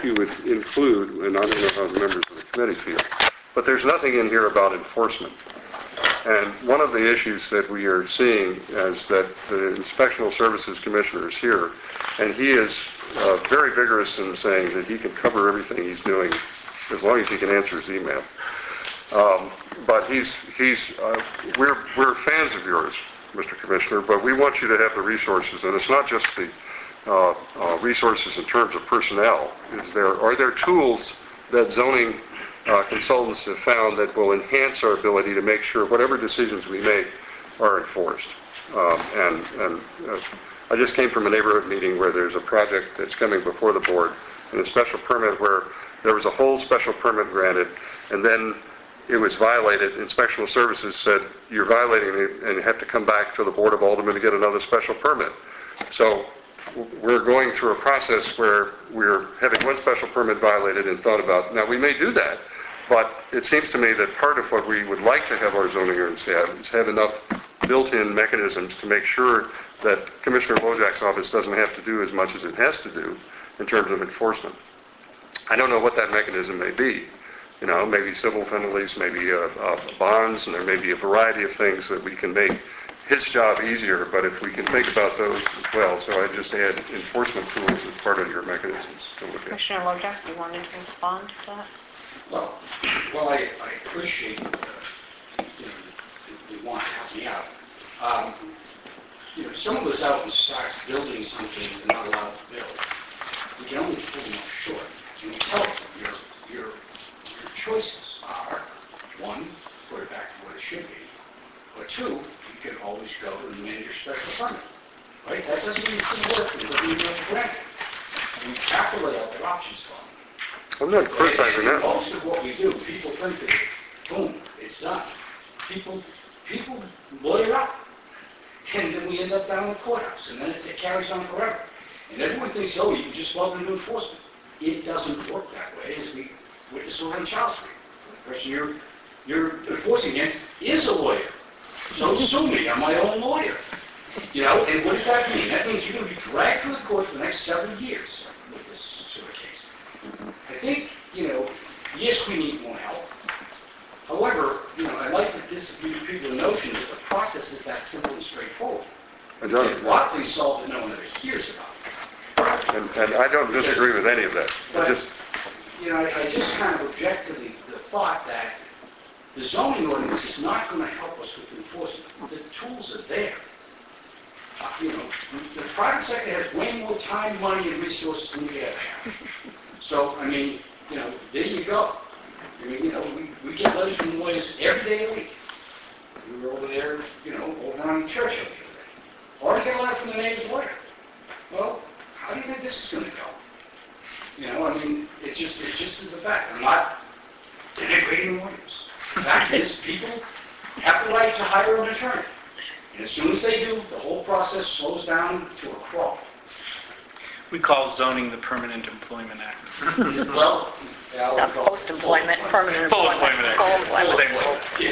you would include, and I don't know how the members of the committee feel, but there's nothing in here about enforcement. And one of the issues that we are seeing is that the Inspectional Services Commissioner is here, and he is very vigorous in saying that he can cover everything he's doing as long as he can answer his email. But we're fans of yours, Mr. Commissioner, but we want you to have the resources, and it's not just the resources in terms of personnel. Are there tools that zoning consultants have found that will enhance our ability to make sure whatever decisions we make are enforced? I just came from a neighborhood meeting where there's a project that's coming before the board, and a special permit where there was a whole special permit granted, and then it was violated. Inspectional Services said, you're violating it, and you have to come back to the Board of Aldermen to get another special permit. So we're going through a process where we're having one special permit violated and thought about. Now, we may do that, but it seems to me that part of what we would like to have our zoning ordinance have is have enough built-in mechanisms to make sure that Commissioner Wojak's office doesn't have to do as much as it has to do in terms of enforcement. I don't know what that mechanism may be. Maybe civil penalties, maybe bonds, and there may be a variety of things that we can make his job easier, but if we can think about those as well. So I just add enforcement tools as part of your mechanisms to look at. Commissioner Wojak, you wanted to respond to that? Well, I appreciate you want to help me out. Someone goes out and starts building something they're not allowed to build. We can only pull them up short. And we tell them your choices are, one, put it back to what it should be, or two, you can always go and amend your special permit. Right? That doesn't mean it's going to work. It doesn't mean it's going to We have to lay out the options for them. I'm not criticizing that. Most of what we do, people think that, boom, it's done. People lawyer up. And then we end up down in the courthouse. And then it carries on forever. And everyone thinks, you can just go into enforcement. It doesn't work that way, as we witnessed over on Charles Street. The person you're enforcing against is a lawyer. So sue me, I'm my own lawyer. And what does that mean? That means you're going to be dragged through the court for the next 7 years with this sort of case. I think, yes, we need more help. However, I'd like to disagree with the notion that the process is that simple and straightforward. I don't. A lot of things solved that no one ever hears about. And I don't disagree with any of that. But, I just kind of object to the thought that the zoning ordinance is not going to help us with enforcement. The tools are there. The private sector has way more time, money, and resources than we ever have. So, there you go. We get letters from lawyers every day of the week. We were over there, over on Churchill the other day. Or I get a letter from the neighbor's lawyer. Well, how do you think this is going to go? It's just is the fact. I'm not denigrating lawyers. The fact is, people have the right to hire an attorney. And as soon as they do, the whole process slows down to a crawl. We call zoning the Permanent Employment Act. Well, The post-employment, permanent Full employment. employment act. Full Same employment. way.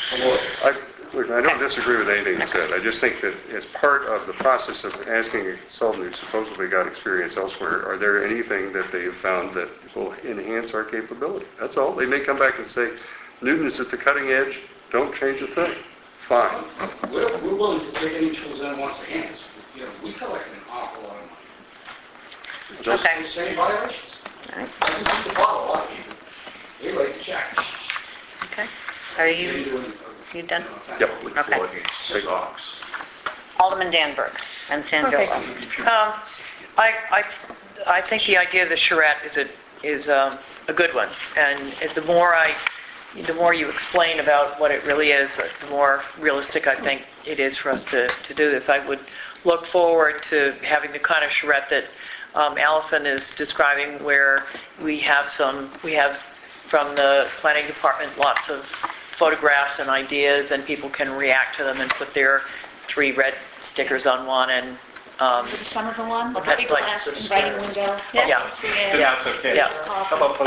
I don't disagree with anything you said. I just think that as part of the process of asking a consultant who supposedly got experience elsewhere, are there anything that they have found that will enhance our capability? That's all. They may come back and say, Newton is at the cutting edge, don't change a thing. Fine. We're willing to take any tools anyone wants to hand us. We collect an awful lot of money. Just Okay. the same violations. Right. I can see the bottle, a lot of people. They write the check. Okay. Are you done? Yep. Okay. Stocks. Alderman Danberg and Sandillo. I think the idea of the charrette is a good one, and the more you explain about what it really is, the more realistic I think it is for us to do this. I would look forward to having the kind of charrette that Allison is describing, where we have from the planning department lots of photographs and ideas, and people can react to them and put their 3 red stickers on one, and The Somerville one, the That's big like glass inviting window. Yeah. That's okay. Yeah. How about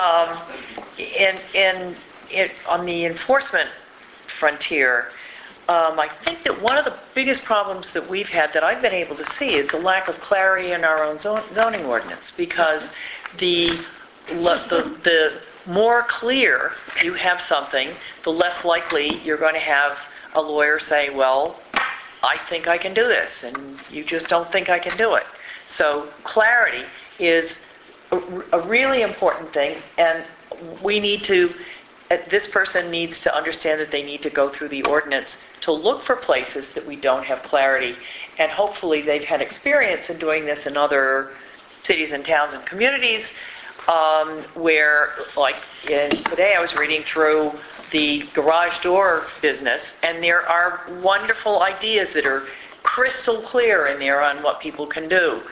On the enforcement frontier, I think that one of the biggest problems that we've had that I've been able to see is the lack of clarity in our own zoning ordinance, because the the more clear you have something, the less likely you're going to have a lawyer say, well, I think I can do this, and you just don't think I can do it. So clarity is a really important thing, and we need to, this person needs to understand that they need to go through the ordinance to look for places that we don't have clarity, and hopefully they've had experience in doing this in other cities and towns and communities, where, like today I was reading through the garage door business, and there are wonderful ideas that are crystal clear in there on what people can do.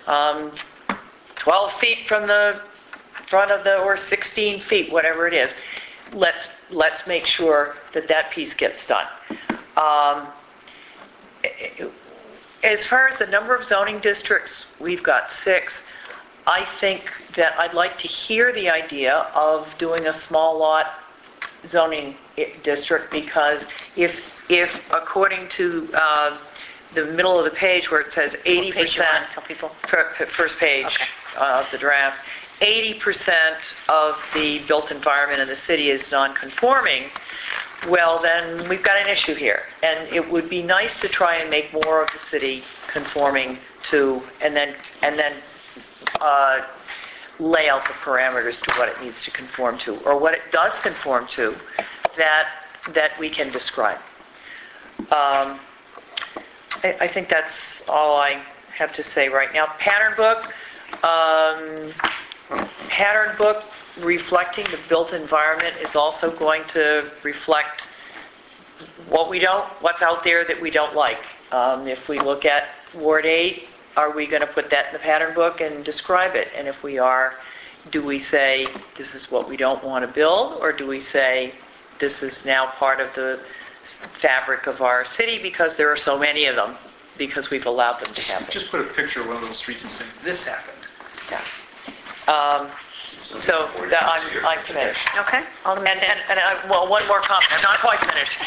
12 feet from the front of the, or 16 feet, whatever it is. Let's make sure that that piece gets done. As far as the number of zoning districts, we've got 6. I think that I'd like to hear the idea of doing a small lot zoning district, because if according to the middle of the page where it says 80%, Tell people. first page Okay. Of the draft, 80% of the built environment in the city is non-conforming, well, then we've got an issue here. And it would be nice to try and make more of the city conforming to, and then lay out the parameters to what it needs to conform to, or what it does conform to, that we can describe. I think that's all I have to say right now. Pattern book reflecting the built environment is also going to reflect what's out there that we don't like. If we look at Ward 8, are we going to put that in the pattern book and describe it? And if we are, do we say this is what we don't want to build, or do we say this is now part of the fabric of our city because there are so many of them, because we've allowed them to happen? Just put a picture of one of those streets and say, this happened. Yeah. So I'm finished. Okay. Alderman And well, one more comment. I'm not quite finished.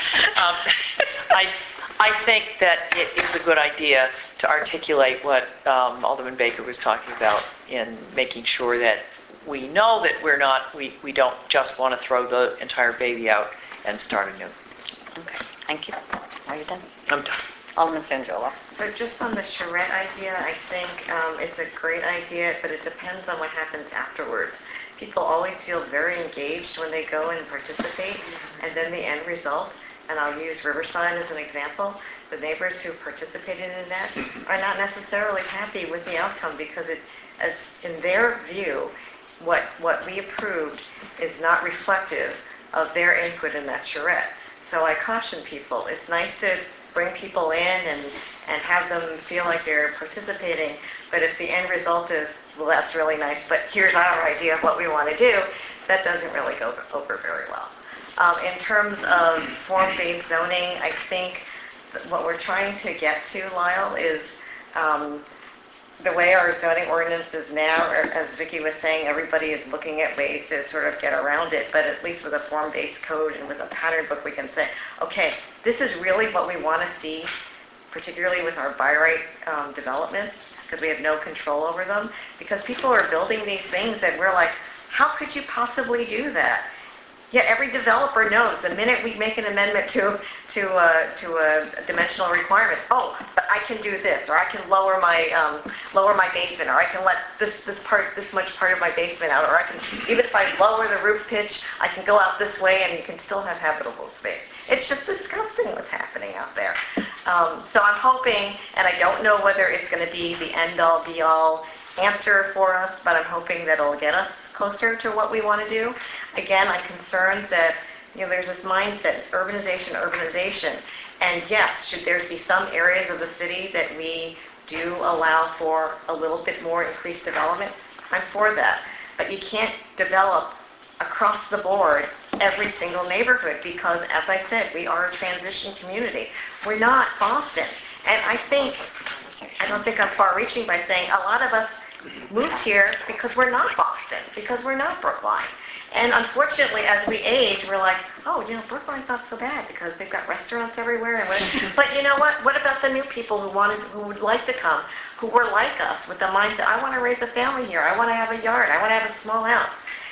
I think that it is a good idea to articulate what Alderman Baker was talking about in making sure that we know that we don't just want to throw the entire baby out and start anew. Okay. Thank you. Are you done? I'm done. Alderman Sanjola. So just on the charrette idea, I think it's a great idea, but it depends on what happens afterwards. People always feel very engaged when they go and participate, and then the end result, and I'll use Riverside as an example, the neighbors who participated in that are not necessarily happy with the outcome, because it, as in their view, what we approved is not reflective of their input in that charrette. So I caution people, it's nice to bring people in and have them feel like they're participating, but if the end result is, well, that's really nice, but here's our idea of what we want to do, that doesn't really go over very well. In terms of form-based zoning, I think what we're trying to get to, Lyle, is the way our zoning ordinance is now, or as Vicki was saying, everybody is looking at ways to sort of get around it, but at least with a form-based code and with a pattern book, we can say, okay, this is really what we want to see, particularly with our by right developments, because we have no control over them, because people are building these things that we're like, how could you possibly do that? Yet every developer knows the minute we make an amendment to a dimensional requirement, oh, but I can do this, or I can lower my basement, or I can let this much part of my basement out, or I can, even if I lower the roof pitch, I can go out this way and you can still have habitable space. It's just disgusting what's happening out there. So I'm hoping, and I don't know whether it's going to be the end-all, be-all answer for us, but I'm hoping that it'll get us closer to what we want to do. Again, I'm concerned that there's this mindset, it's urbanization, and yes, should there be some areas of the city that we do allow for a little bit more increased development, I'm for that. But you can't develop across the board every single neighborhood, because, as I said, we are a transition community. We're not Boston. And I don't think I'm far-reaching by saying a lot of us moved here because we're not Boston, because we're not Brookline. And unfortunately, as we age, we're like, oh, Brookline's not so bad because they've got restaurants everywhere. But you know what? What about the new people who would like to come, who were like us, with the mindset, I want to raise a family here, I want to have a yard, I want to have a small house.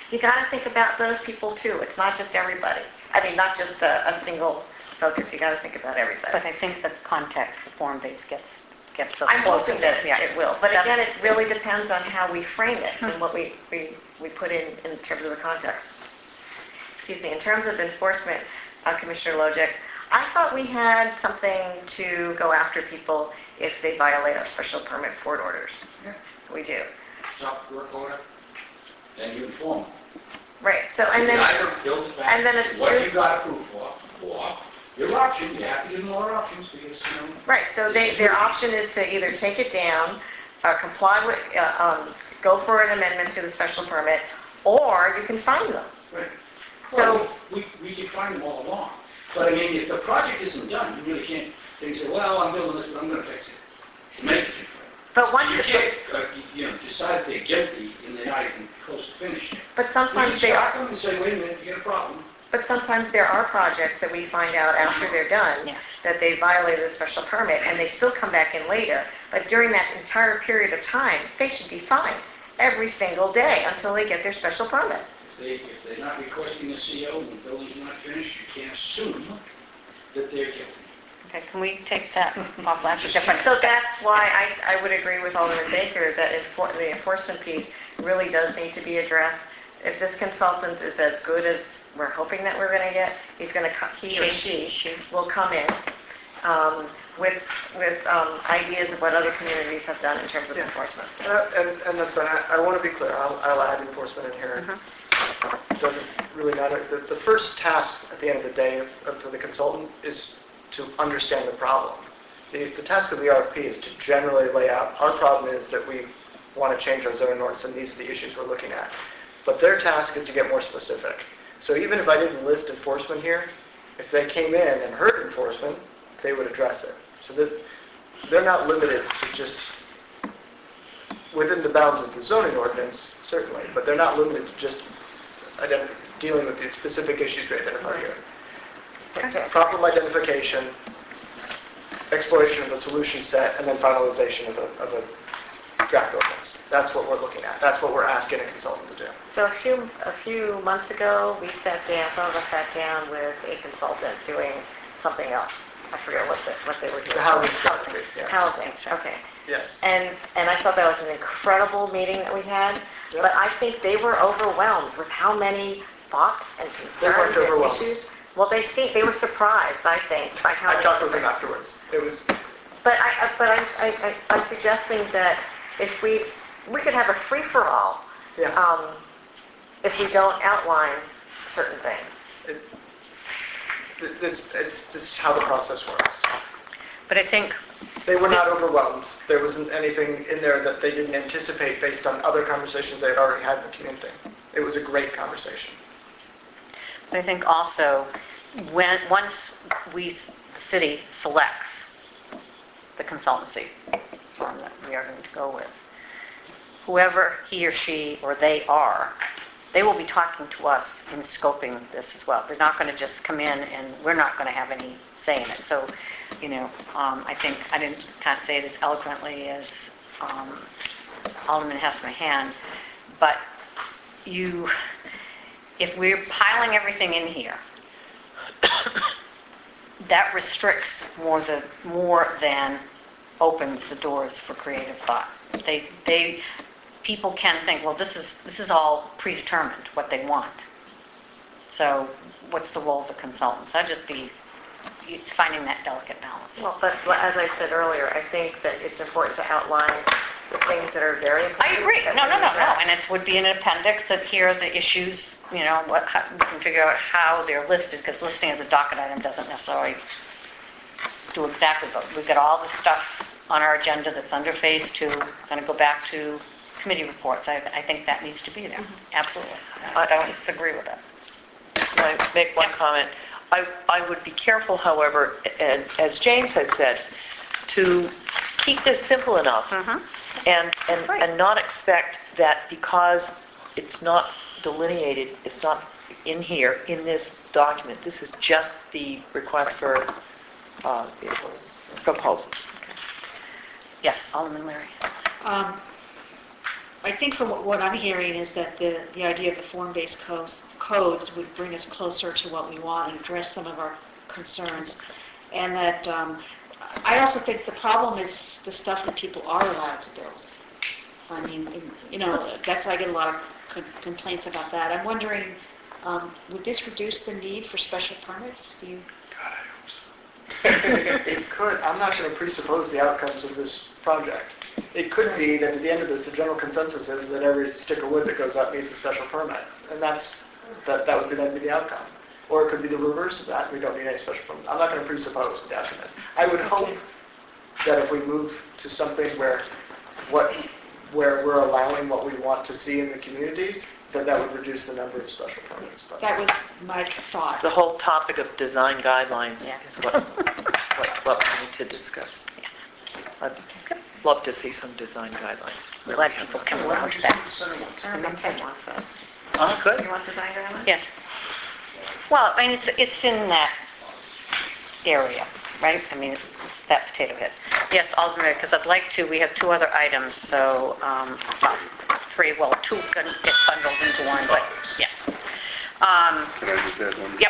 You got to think about those people too. It's not just everybody. I mean, not just a single focus. You got to think about everybody. But I think the context, the form-based gets us I'm closer hoping to that yeah. it will. But again, it really depends on how we frame it and what we put in terms of the context. Excuse me. In terms of enforcement, Commissioner Logic, I thought we had something to go after people if they violate our special permit court orders. Yeah. We do. Stop work order, then you inform them. Right. So, and then, Either build it back, and then it's what true- you got approved for, or your option, you have to give them all options because, right. So their option is to either take it down, comply with, go for an amendment to the special permit, or you can fine them. Right. So- Well, we can find them all along. But I mean, if the project isn't done, you really can't, they say, well, I'm building this, but I'm gonna fix it. Make it different. But once You it's, can't, decide they're guilty and they're not even close to finishing. but We sometimes can they stop are. them and say, wait a minute, you got a problem. But sometimes there are projects that we find out after they're done Yes. that they violated a special permit and they still come back in later. But during that entire period of time, they should be fined every single day until they get their special permit. If they're not requesting a CO and the building's not finished, you can't assume that they're guilty. Okay, can we take that off? That's a different. So that's why I would agree with Alderman Baker that the enforcement piece really does need to be addressed. If this consultant is as good as we're hoping that we're going to get, he or she will come in with ideas of what other communities have done in terms of enforcement. And that's fine. I want to be clear. I'll add enforcement in here. It doesn't really matter. The first task at the end of the day for the consultant is to understand the problem. The task of the RFP is to generally lay out, our problem is that we want to change our zoning ordinance and these are the issues we're looking at. But their task is to get more specific. So even if I didn't list enforcement here, if they came in and heard enforcement, they would address it. So that they're not limited to just within the bounds of the zoning ordinance, certainly, but they're not limited to just dealing with the specific issues we identified here. Problem identification, exploration of a solution set, and then finalization of a draft ordinance. That's what we're looking at. That's what we're asking a consultant to do. So a few months ago, some of us sat down with a consultant doing something else. I forget what they were doing. The housing strategy, yes. Housing, okay. Yes. And I thought that was an incredible meeting that we had, Yep. but I think they were overwhelmed with how many thoughts and They weren't concerns and overwhelmed. issues. Well, they were surprised, I think, by how I many. talked with them afterwards. It was, But I'm suggesting that if we could have a free-for-all, yeah. if we don't outline certain things. This is how the process works. But I think, They were not overwhelmed. There wasn't anything in there that they didn't anticipate based on other conversations they had already had in the community. It was a great conversation. also, once the city selects the consultancy firm that we are going to go with, whoever he or she or they are, they will be talking to us in scoping this as well. They're not going to just come in and we're not going to have any say in it. So, I think I can't say it as eloquently as Alderman Hess-Mahan, but if we're piling everything in here, that restricts more than opens the doors for creative thought. People can think, well, this is all predetermined, what they want. So what's the role of the consultants? I'd just be finding that delicate balance. Well, but as I said earlier, I think that it's important to outline the things that are very important. I agree. No. And it would be an appendix that here are the issues, we can figure out how they're listed, because listing as a docket item doesn't necessarily do exactly, but we've got all the stuff on our agenda that's under phase 2, going to go back to committee reports. I think that needs to be there. Absolutely. I don't disagree with that. Can I make one comment? I would be careful, however, as James had said, to keep this simple enough and not expect that because it's not delineated, it's not in here, in this document, this is just the request for proposals. Yes, Alderman Leary. I I think from what I'm hearing is that the idea of the form-based codes would bring us closer to what we want and address some of our concerns. And that I also think the problem is the stuff that people are allowed to build. I mean, that's why I get a lot of complaints about that. I'm wondering, would this reduce the need for special permits? Do you? It could. I'm not going to presuppose the outcomes of this project. It could be that at the end of this, the general consensus is that every stick of wood that goes up needs a special permit, and that would then be the outcome. Or it could be the reverse of that. We don't need any special permit. I'm not going to presuppose what the outcome is. I would hope that if we move to something where we're allowing what we want to see in the communities, that would reduce the number of special permits. But That was my thought. The whole topic of design guidelines Yeah. is what we need to discuss. I'd love to see some design guidelines. Glad people can work with that. I don't think Ted wants those. Good. You want design guidelines? Yes. Well, I mean, it's in that area, right? I mean, it's that potato head. Yes, Alderman, because I'd like to, we have two other items, so, two can get bundled into one, but, yeah. Can I just add one? Yep.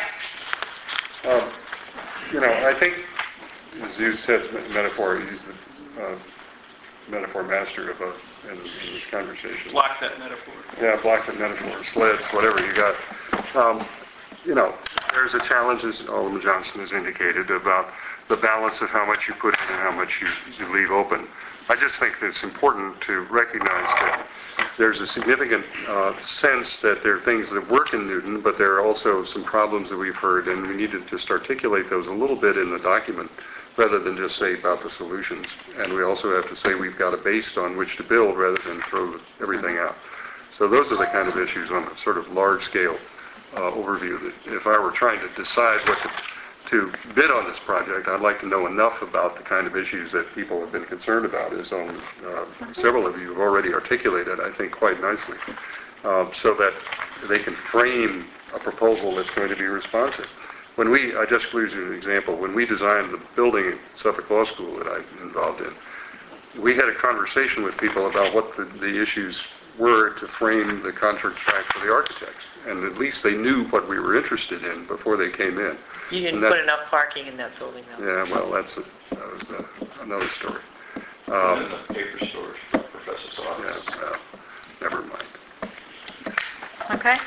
I think, as you said, metaphor, he's the metaphor master in this conversation. Block that metaphor. Yeah, block the metaphor, sleds, whatever you got. There's a challenge, as Alderman Johnson has indicated, about the balance of how much you put in and how much you leave open. I just think that it's important to recognize that there's a significant sense that there are things that work in Newton, but there are also some problems that we've heard, and we need to just articulate those a little bit in the document rather than just say about the solutions. And we also have to say we've got a base on which to build rather than throw everything out. So those are the kind of issues on a sort of large-scale overview that if I were trying to decide what to bid on this project, I'd like to know enough about the kind of issues that people have been concerned about, as several of you have already articulated, I think, quite nicely, so that they can frame a proposal that's going to be responsive. I just use an example, when we designed the building at Suffolk Law School that I'm involved in, we had a conversation with people about what the issues were to frame the contract for the architects. And at least they knew what we were interested in before they came in. You didn't put enough parking in that building, though. Yeah, well, that was another story. In the paper storage for Professor's office. Yeah, well, never mind. Okay.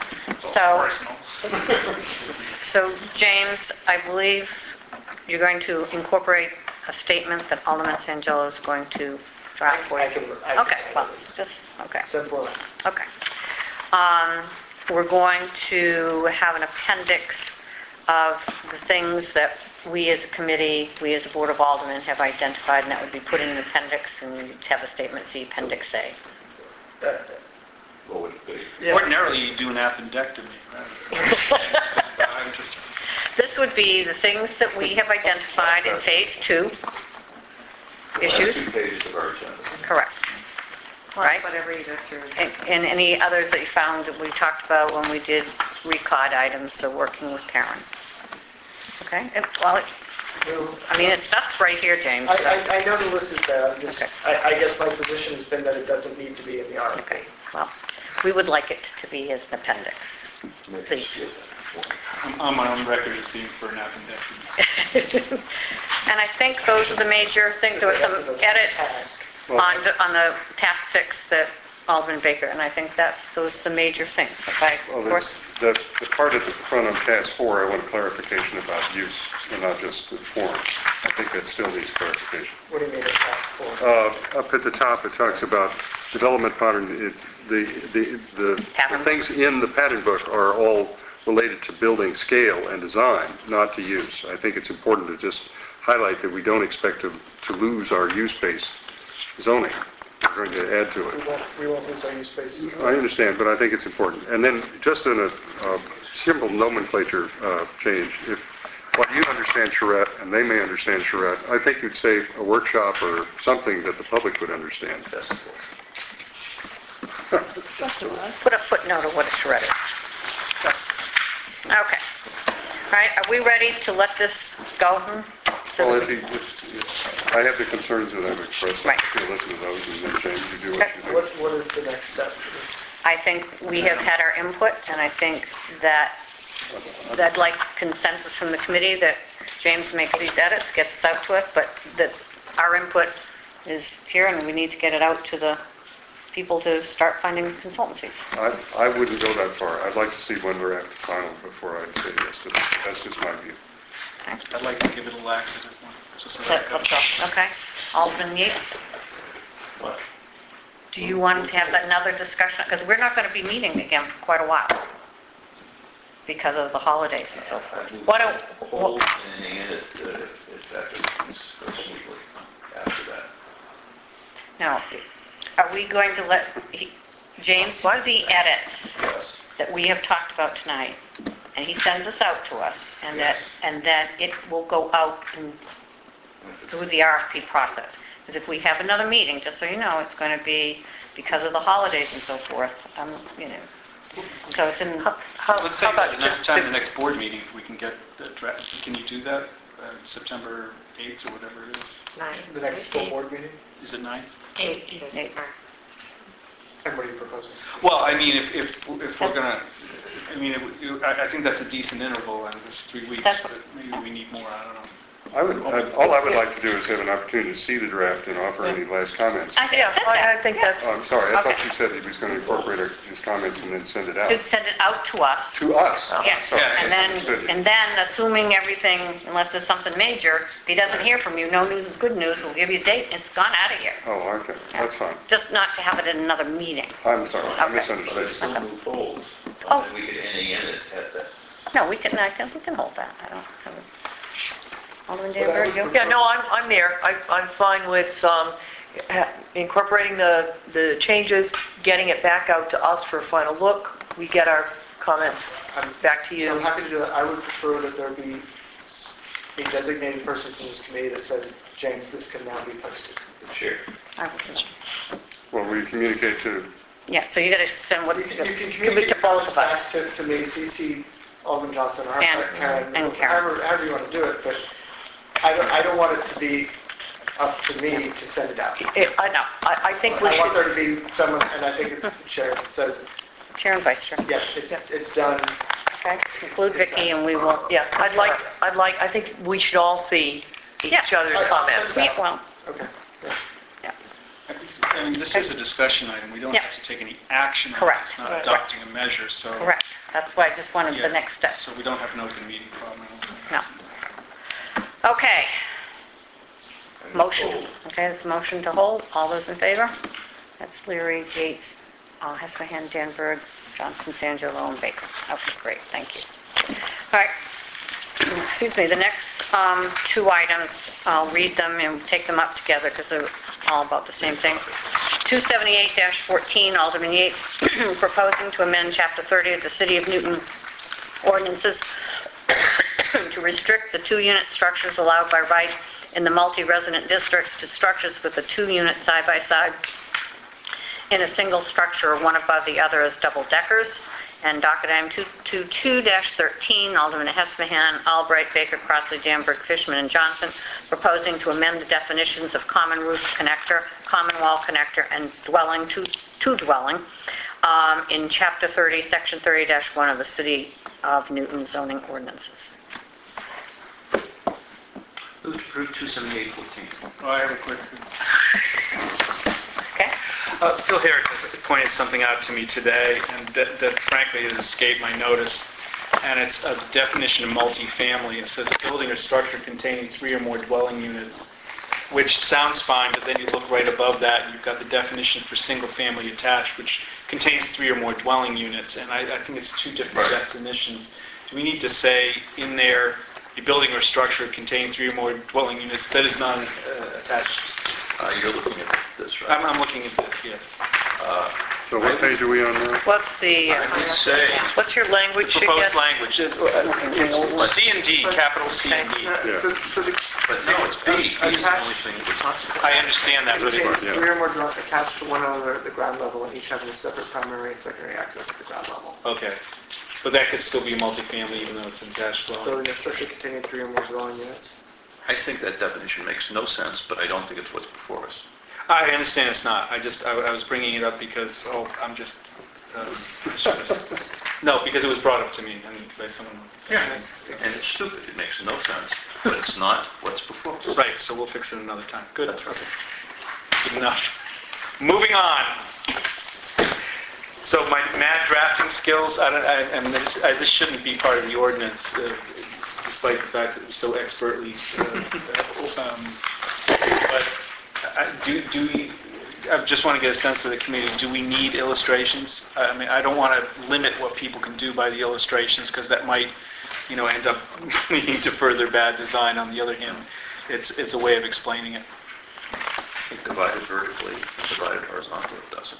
So, James, I believe you're going to incorporate a statement that Alderman Sangello is going to draft for you. Okay, well, it's just, okay. Simple. Okay. We're going to have an appendix of the things that we as a committee, we as a Board of Aldermen have identified, and that would be put in an appendix, and you'd have a statement, see Appendix A. What would it be? Yeah. Ordinarily, you do an appendectomy, right? I'm just... This would be the things that we have identified in Phase 2 issues. 2 pages of our agenda. Correct. Right? Whatever you go through. And any others that you found that we talked about when we did recod items, so working with Karen. Okay? It's stuff's right here, James. so- I know the list is there. Okay. I guess my position has been that it doesn't need to be in the article. Okay, well, we would like it to be as an appendix, please. I'm on my own record as being for an appendectomy. And I think those are the major things. There were some edits on the task 6 that Alderman Baker, and I think those are the major things. Okay, of course. The part at the front of Task 4, I want clarification about use and not just the form. I think that still needs clarification. What do you mean it's task 4? Up at the top, it talks about development pattern. The Pattern. things in the pattern book are all related to building scale and design, not to use. I think it's important to just highlight that we don't expect to lose our use-based zoning. We're going to add to it. We won't lose our use space. I understand, but I think it's important. And then just in a simple nomenclature change, while you understand charrette and they may understand charrette, I think you'd say a workshop or something that the public would understand. Put a footnote of what a shred is. Okay. All right, are we ready to let this go? so Well, that we- I have the concerns that I've expressed, Right. I'll listen to those, and then James, you do what you do. What is the next step for this? I think we have had our input, and I think that I'd like consensus from the committee that James makes these edits, gets this out to us, but that our input is here, and we need to get it out to the people to start finding consultancies. I wouldn't go that far. I'd like to see when we're at the final before I'd say yes to that. That's just my view. I'd like to give it a laxative one, just a That- backup. Okay. Alderman Yates, What? do you want to have another discussion? Because we're not going to be meeting again for quite a while because of the holidays and so forth. Why don't- Hold any edit if it's after this goes smoothly after that. Now, are we going to let James do the edits Yes. that we have talked about tonight, and he sends this out to us, and Yes. that it will go out through the RFP process? Because if we have another meeting, just so you know, it's going to be because of the holidays and so forth, so it's in... Let's say how by about the next just time, the next board meeting, we can get the draft, can you do that? September 8th or whatever it is? The next full board meeting? Is it 9th? Eight. And what are you proposing? Well, I mean, if we're gonna, I mean, I think that's a decent interval, and it's 3 weeks, That's- but maybe we need more, I don't know. All I would like to do is have an opportunity to see the draft and offer any last comments. I Yeah, said that. I think that's, Oh, I'm sorry, I thought Okay. you said he was going to incorporate his comments and then send it out. To send it out to us. To us? Yes, Sorry, I and misunderstood you. then assuming everything, unless there's something major, if he doesn't hear from you, no news is good news, we'll give you a date, and it's gone out of here. Oh, okay, that's fine. Just not to have it in another meeting. I'm sorry, I Okay. But misunderstood. it's still move forward. Oh. And we could any edit at that. No, we can hold that, I don't have it. Alderman But I Danbury, would you? prefer- yeah, no, I'm there. I'm fine with incorporating the changes, getting it back out to us for a final look. We get our comments back to So I'm you. happy to do that. I would prefer that there be a designated person from this committee that says, James, this can now be posted. Sure. I will. Well, will you communicate to, Yeah, so you gotta send what, You can could be communicate to both of us. back to me, CC Alderman Johnson, or And Karen. however you want to do it, but I don't want it to be up to me to send it out. I know. I think we I want there should, to be someone, and I think it's the chair that says, Chair and Vice Chair. yes, it's done. Okay, include Vicki and we will... yeah, I think we should all see each Yeah. other's comments. Well, Okay. Yeah. I mean, this is a discussion item, we don't Yeah. have to take any action on it. Correct. It's not Right. adopting a measure, so... correct. That's why I just wanted Yeah. the next step. So we don't have an open meeting problem. No. Okay, And motion. hold. Okay, it's motion to hold. All those in favor? That's Leary, Gates, Hesperhan, Danberg, Johnson, Sangelo, and Baker. Okay, great, thank you. All right, excuse me, the next two items, I'll read them and take them up together because they're all about the same thing. 278-14, Alderman Yates, proposing to amend Chapter 30 of the City of Newton ordinances to restrict the two-unit structures allowed by right in the multi-resident districts to structures with a two-unit side-by-side in a single structure, one above the other as double-deckers. And docket item 222-13, Alderman Hesperhan, Albright, Baker, Crossley, Danberg, Fishman, and Johnson, proposing to amend the definitions of common roof connector, common wall connector, and dwelling to dwelling in Chapter 30, Section 30-1 of the City of Newton zoning ordinances. Move to approve 278-14. Oh, I have a quick... Okay? Phil Herrick has pointed something out to me today, and that frankly has escaped my notice, and it's a definition of multifamily. It says a building or structure containing 3 or more dwelling units, which sounds fine, but then you look right above that, and you've got the definition for single-family attached, which contains 3 or more dwelling units, and I think it's 2 different Right. definitions. Do we need to say in there, a building or structure containing 3 or more dwelling units that is not attached? You're looking at this, right? I'm looking at this, yes. so what page are we on now? What's the... I would say, What's your language again? Proposed language, it's C and D, capital C and D. Yeah. So the but no, it's B. B is the only thing that we're talking about. I understand that, but contains Yeah. 3 or more dwellings attached to one another at the ground level, and each having a separate primary and secondary access at the ground level. okay. But that could still be multifamily even though it's attached dwelling. Building or structure containing 3 or more dwelling units. I think that definition makes no sense, but I don't think it's what's before us. I understand it's not. I was bringing it up because, no, because it was brought up to me by someone. Yeah, and it's stupid. It makes no sense, but it's not what's before us. Right, so we'll fix it another time. Good. That's right. Good enough. Moving on. So my mad drafting skills, this shouldn't be part of the ordinance, despite the fact that it was so expertly. But I just want to get a sense of the committee. Do we need illustrations? I mean, I don't want to limit what people can do by the illustrations because that might, end up leading to further bad design. On the other hand, it's a way of explaining it. I think divided vertically, divided horizontally, it doesn't.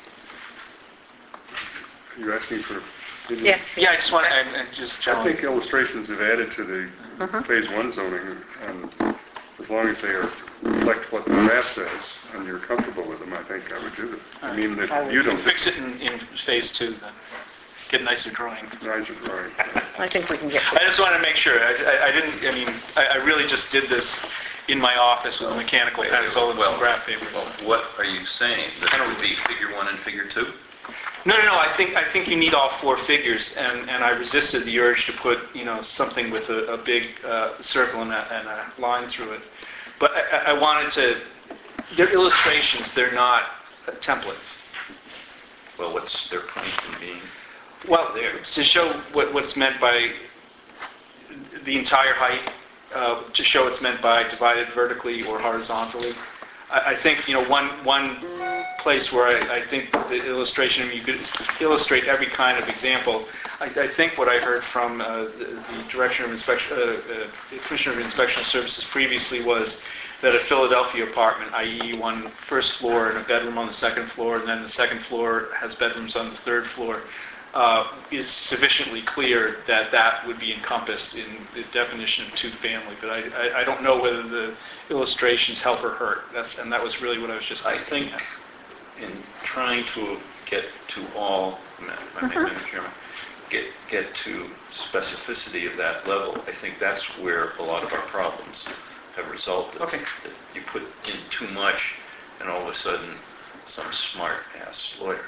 You're asking for opinion? Yes. Yeah, I just want to just I challenge. think illustrations have added to the Phase 1 zoning, and as long as they reflect what the draft says, and you're comfortable with them, I think I would do it. I mean, if you You can don't... fix it in phase 2 then. Get a nicer drawing. Nice and drawing. I think we can get, I just want to make sure. I really just did this in my office with a mechanical pencil and some graph paper. Well, what are you saying? That it would be figure 1 and figure 2? No. I think you need all 4 figures, and I resisted the urge to put, something with a big circle and a line through it. But I wanted to. They're illustrations. They're not templates. Well, what's their point in being? Well, to show what's meant by the entire height, to show what's meant by divided vertically or horizontally. I think, one place where I think the illustration, you could illustrate every kind of example. I think what I heard from the Director of Inspection, Commissioner of Inspection Services previously was that a Philadelphia apartment, i.e. one first floor and a bedroom on the second floor, and then the second floor has bedrooms on the third floor, is sufficiently clear that would be encompassed in the definition of two-family. But I don't know whether the illustrations help or hurt. That was really what I was just I thinking. think in trying to get to all, Madam Chairman, get to specificity of that level, I think that's where a lot of our problems have resulted. Okay. That you put in too much, and all of a sudden, some smart-ass lawyer,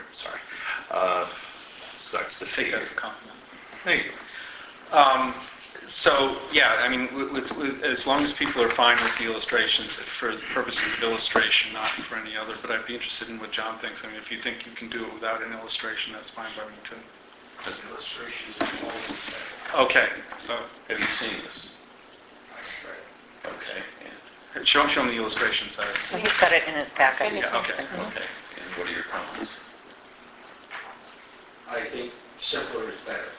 starts to figure. That's a compliment. There you go. So, yeah, with, as long as people are fine with the illustrations for the purposes of illustration, not for any other, but I'd be interested in what John thinks. If you think you can do it without an illustration, that's fine by me too. As illustrations are always better. Okay, so Have you seen this? I read. Okay. And, show him the illustrations. he's got it in his packet. Yeah, okay. okay. And what are your comments? I think simpler is better.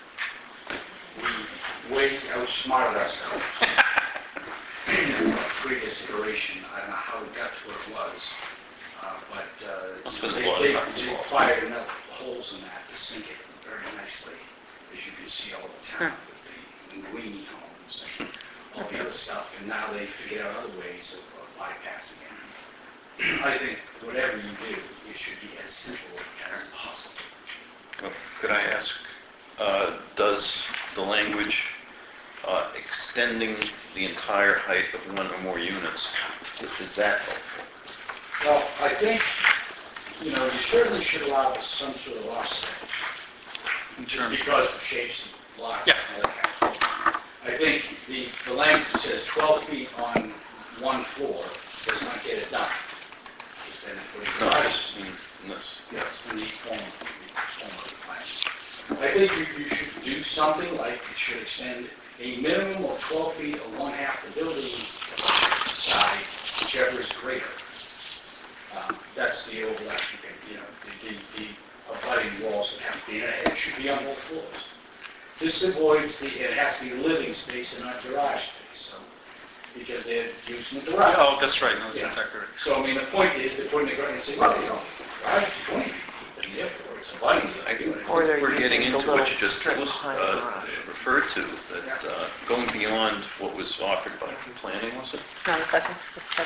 We way outsmarted ourselves. In the previous iteration, I don't know how we got to where it was, Must but have been the water they department's fault. fired enough holes in that to sink it very nicely, as you can see all the time with the Greenie homes and all the other stuff, and now they figured out other ways of bypassing it. I think whatever you do, it should be as simple as possible. Well, could I ask, does the language extending the entire height of one or more units, is that helpful? Well, I think, you certainly should allow some sort of offset. Just because of shapes of lots Yeah. and all that kind of stuff. I think the language that says 12 feet on one floor does not get it done. Because then it would No, be this means this. yes, in the form of the plan. I think you should do something like it should extend a minimum of 12 feet or one half the building side, whichever is greater. That's the overlapping thing, the abutting walls that have to be, and it should be on both floors. This avoids it has to be living space and not garage space, so, because they're using the garage. Oh, that's right. No, that's Yeah. exactly right. So, the point is, they're putting the garage and say, well, garage is 20 feet, and therefore it's abutting. I think Or they're we're getting using the into what you little just strip behind the garage. referred to, is that going beyond what was offered by planning, was it? No, I think this is text.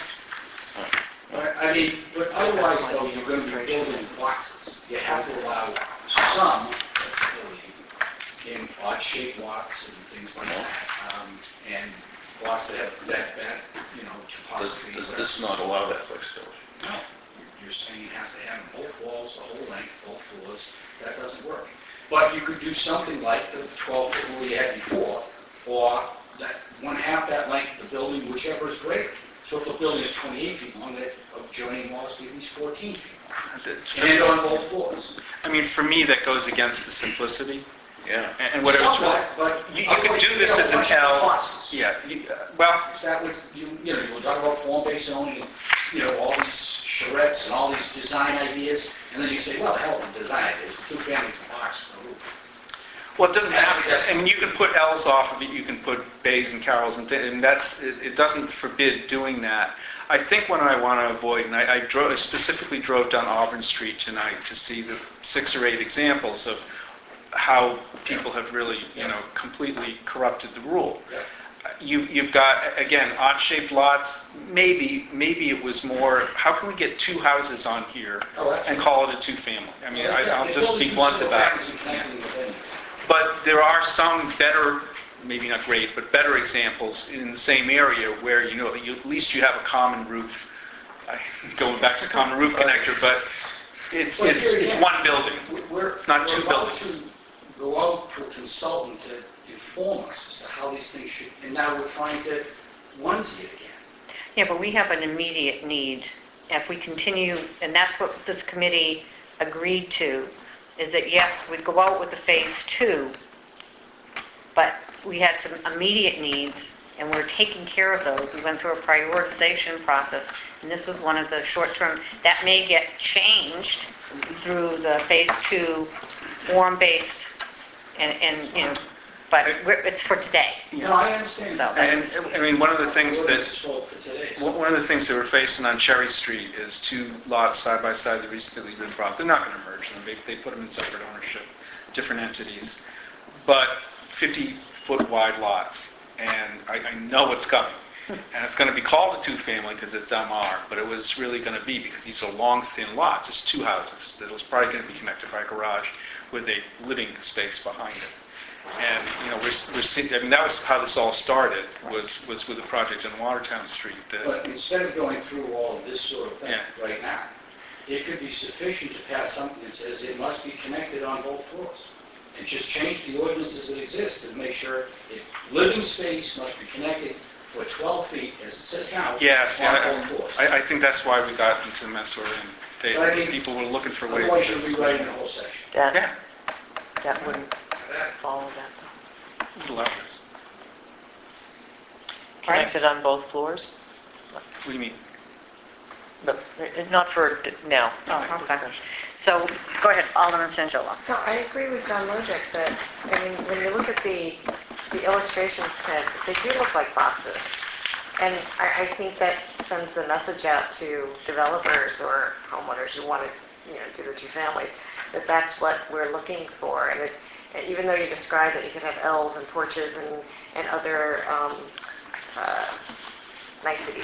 But otherwise, though, you're going to be building boxes. You have to allow some flexibility in odd-shaped lots and things like that. And lots that have that, Does topography. does this not allow that flexibility? No, you're saying it has to have both walls, the whole length, both floors. That doesn't work. But you could do something like the 12-foot rule you had before, or that one half that length of the building, whichever is greater. So if the building is 28 feet long, that adjoining walls be at least 14 feet long. And on both floors. I mean, for me, that goes against the simplicity. Yeah. And whatever it's Somewhat, but you could do this as an L. Yeah. Well, That would, you talk about form-based zoning, all these charrettes and all these design ideas, and then you say, well, the hell with the design ideas, two families and box on the roof. well, it doesn't have to. I mean, you can put L's off of it. You can put bays and carrels, and it doesn't forbid doing that. I think what I want to avoid, and I specifically drove down Auburn Street tonight to see the 6 or 8 examples of how people have really, completely corrupted the rule. You've got, again, odd-shaped lots. Maybe it was more, how can we get 2 houses on here and call it a 2-family? I mean, I'll just be blunt about it. Yeah. But there are some better, maybe not great, but better examples in the same area where, at least you have a common roof. Going back to common roof connector, but it's one building. It's not 2 buildings. Go out to a consultant to inform us as to how these things should, and now we're trying to onesie it again. Yeah, but we have an immediate need. If we continue, and that's what this committee agreed to, is that yes, we'd go out with the phase 2, but we had some immediate needs, and we're taking care of those. We went through a prioritization process, and this was one of the short-term. That may get changed through the phase 2 form-based, and but it's for today. No, I understand. So And I mean, one of the things that This is for today. one of the things that we're facing on Cherry Street is 2 lots side by side that recently been brought. They're not going to merge them. They put them in separate ownership, different entities, but 50-foot wide lots. And I know what's coming. And it's going to be called a 2-family because it's MR, but it was really going to be because these are long, thin lots. It's 2 houses that was probably going to be connected by a garage with a living space behind it. And we're seeing. I mean, that was how this all started. Was with a project in Watertown Street. But instead of going through all of this sort of thing right now, it could be sufficient to pass something that says it must be connected on both floors, and just change the ordinances that exist and make sure living space must be connected for 12 feet, as it says now, Yes, on both floors. I think that's why we got into the mess we're in. People were looking for ways. Otherwise, you're rewriting the whole section. That wouldn't follow that, though. Little others. Connected on both floors? What do you mean? No, not for now. Oh, okay. So, go ahead, Alderman Sanjola. No, I agree with John Mojic that, when you look at the illustrations, Ted, they do look like boxes. And I think that sends the message out to developers or homeowners who want to, do the 2 families, that that's what we're looking for. And even though you described that you could have L's and porches and other niceties,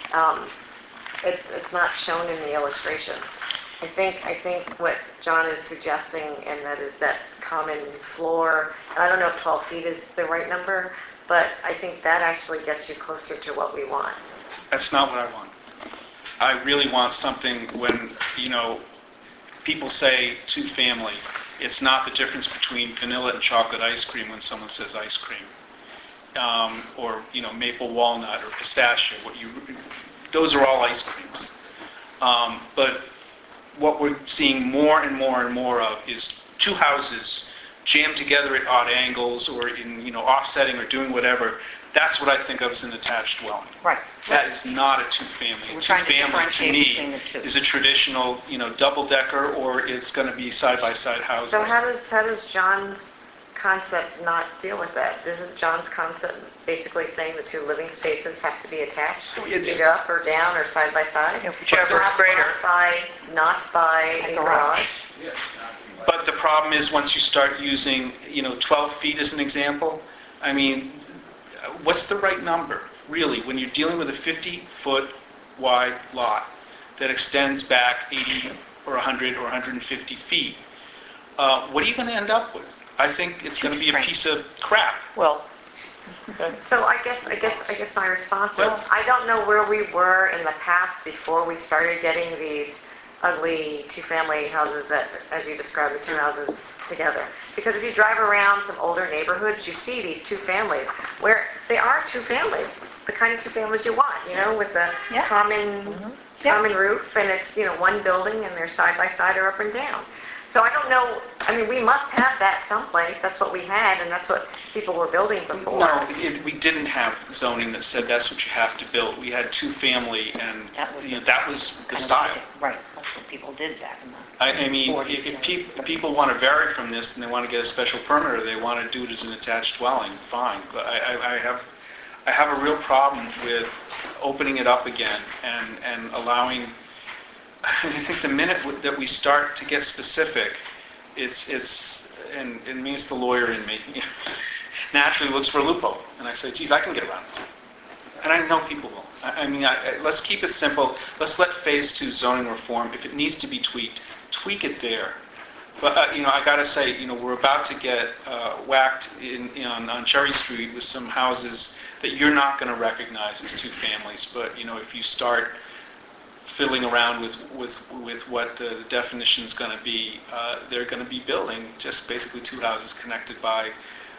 it's not shown in the illustrations. I think what John is suggesting, and that is that common floor, and I don't know if 12 feet is the right number, but I think that actually gets you closer to what we want. That's not what I want. I really want something when, people say 2-family. It's not the difference between vanilla and chocolate ice cream when someone says ice cream. Or, maple walnut or pistachio. Those are all ice creams. But what we're seeing more and more and more of is 2 houses jammed together at odd angles or in, offsetting or doing whatever. That's what I think of as an attached dwelling. Right. That is not a 2-family. We're A trying to 2-family to differentiate me between the 2. is a traditional, double-decker, or it's going to be side-by-side houses. So how does John's concept not deal with that? Isn't John's concept basically saying the 2 living spaces have to be attached, either up or down or side by side? Whichever is greater. Not by a garage? Yes. But the problem is once you start using, 12 feet as an example, I mean, what's the right number, really, when you're dealing with a 50-foot wide lot that extends back 80 or 100 or 150 feet? What are you going to end up with? I think it's going to be a piece of crap. Well, So I guess my response is, I don't know where we were in the past before we started getting these ugly two-family houses that, as you described, the two houses together. Because if you drive around some older neighborhoods, you see these two families where they are two families, the kind of two families you want, with the common roof, and it's, one building and they're side by side or up and down. So I don't know, we must have that someplace. That's what we had, and that's what people were building before. No, we didn't have zoning that said that's what you have to build. We had two-family, and that was the style. Right, that's what people did back in the I mean, 40s, if people want to vary from this and they want to get a special permit or they want to do it as an attached dwelling, fine. But I have a real problem with opening it up again and allowing. I think the minute that we start to get specific, and me as the lawyer in me, naturally looks for a loophole. And I say, geez, I can get around it. And I know people will. Let's keep it simple. Let's let Phase 2 zoning reform, if it needs to be tweaked, tweak it there. But, I got to say, we're about to get whacked on Cherry Street with some houses that you're not going to recognize as two families. But, if you start fiddling around with what the definition is going to be, they're going to be building just basically two houses connected by,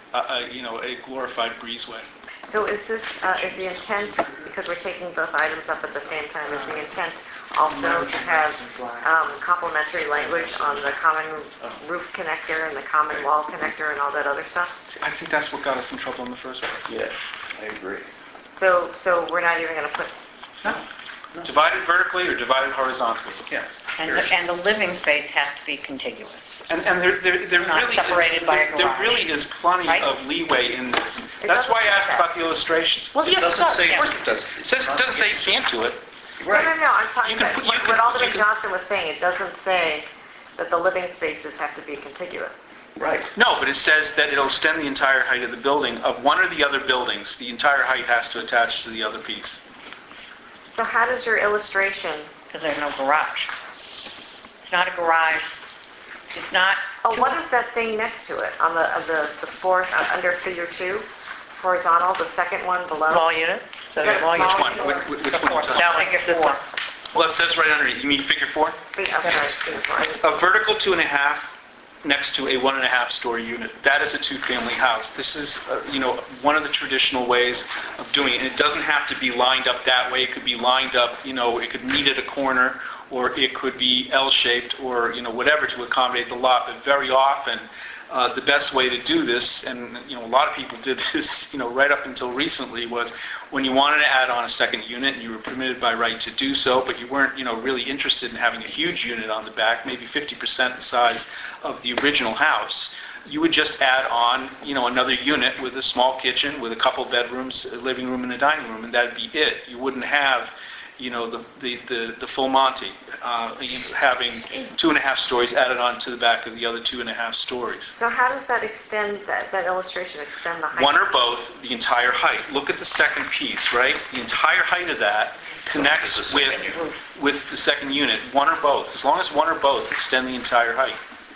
a glorified breezeway. So is the intent, because we're taking both items up at the same time, is the intent also to have complementary language on the common roof connector and the common wall connector and all that other stuff? I think that's what got us in trouble in the first place. Yes, I agree. So we're not even going to put... No. Divided vertically or divided horizontally. Yeah. And the living space has to be contiguous. And there Not really separated is, by a there garage. really is plenty Right? of leeway in this. It That's doesn't why I asked say about the illustrations. Well, yes, it doesn't does. say Of course it it does. It doesn't say you can't do it. No, I'm talking You can about put- you what can- Alderman you can- Johnson was saying. It doesn't say that the living spaces have to be contiguous. Right. No, but it says that it'll extend the entire height of the building, of one or the other buildings. The entire height has to attach to the other piece. So how does your illustration... Because there's no garage. It's not a garage. It's not... Oh, what is that thing next to it on the fourth, under figure 2? Horizontal, the second one below? Small unit? So Yeah, small small unit. Which one? Which one? That one, this one. Well, it says right under it. You mean figure 4? I'm sorry, figure 4. A vertical 2.5 next to a 1.5-story unit. That is a two-family house. This is, one of the traditional ways of doing it. And it doesn't have to be lined up that way. It could be lined up, it could meet at a corner, or it could be L-shaped, or, whatever to accommodate the lot. But very often, the best way to do this, and, a lot of people did this, right up until recently, was when you wanted to add on a second unit and you were permitted by right to do so, but you weren't, really interested in having a huge unit on the back, maybe 50% the size of the original house, you would just add on, another unit with a small kitchen, with a couple bedrooms, a living room and a dining room, and that'd be it. You wouldn't have, the full Monty, having 2.5 stories added on to the back of the other 2.5 stories. So how does that extend, that illustration extend the height? One or both, the entire height. Look at the second piece, right? The entire height of that connects with the second unit, one or both. As long as one or both extend the entire height.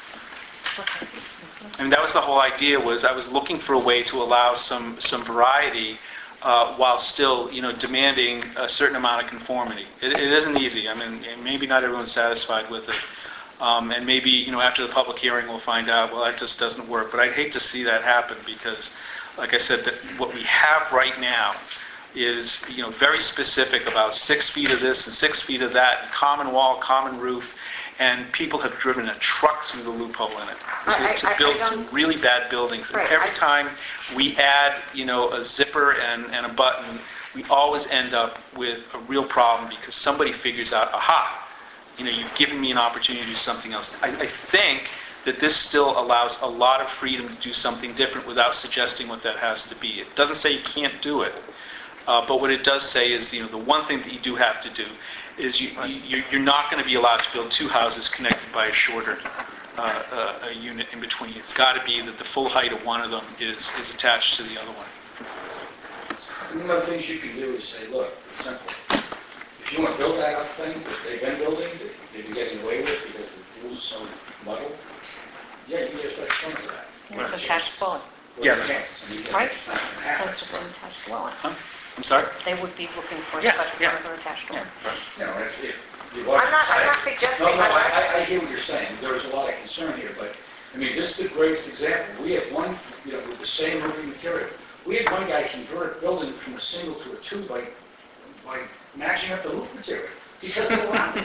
That was the whole idea, was I was looking for a way to allow some variety while still, demanding a certain amount of conformity. It isn't easy. Maybe not everyone's satisfied with it. And maybe, after the public hearing we'll find out, well, that just doesn't work. But I'd hate to see that happen because, like I said, that what we have right now is, very specific about 6 feet of this and 6 feet of that, and common wall, common roof, and people have driven a truck through the loophole in it to build some really bad buildings. And every time we add, a zipper and a button, we always end up with a real problem because somebody figures out, aha, you've given me an opportunity to do something else. I think that this still allows a lot of freedom to do something different without suggesting what that has to be. It doesn't say you can't do it, but what it does say is, the one thing that you do have to do is you're not going to be allowed to build two houses connected by a shorter a unit in between. It's got to be that the full height of one of them is attached to the other one. One of the things you can do is say, look, it's simple. If you want to build that up thing that they've been building, that they've been getting away with because the rules are so muddled, yeah, you can get a special permit for that. It's attached dwelling. what Yeah. are the chances? I mean, Right. it's not gonna So happen. it's just an attached dwelling. Huh? I'm sorry? They would be looking for a Yeah, special yeah. permit or attached dwelling. You know, if you want I'm not to suggesting, No, I hear what you're saying. There's a lot of concern here, but, I mean, this is the greatest example. We had one, you know, with the same roofing material. We had one guy convert a building from a single to a two by matching up the roof material because of the rounding.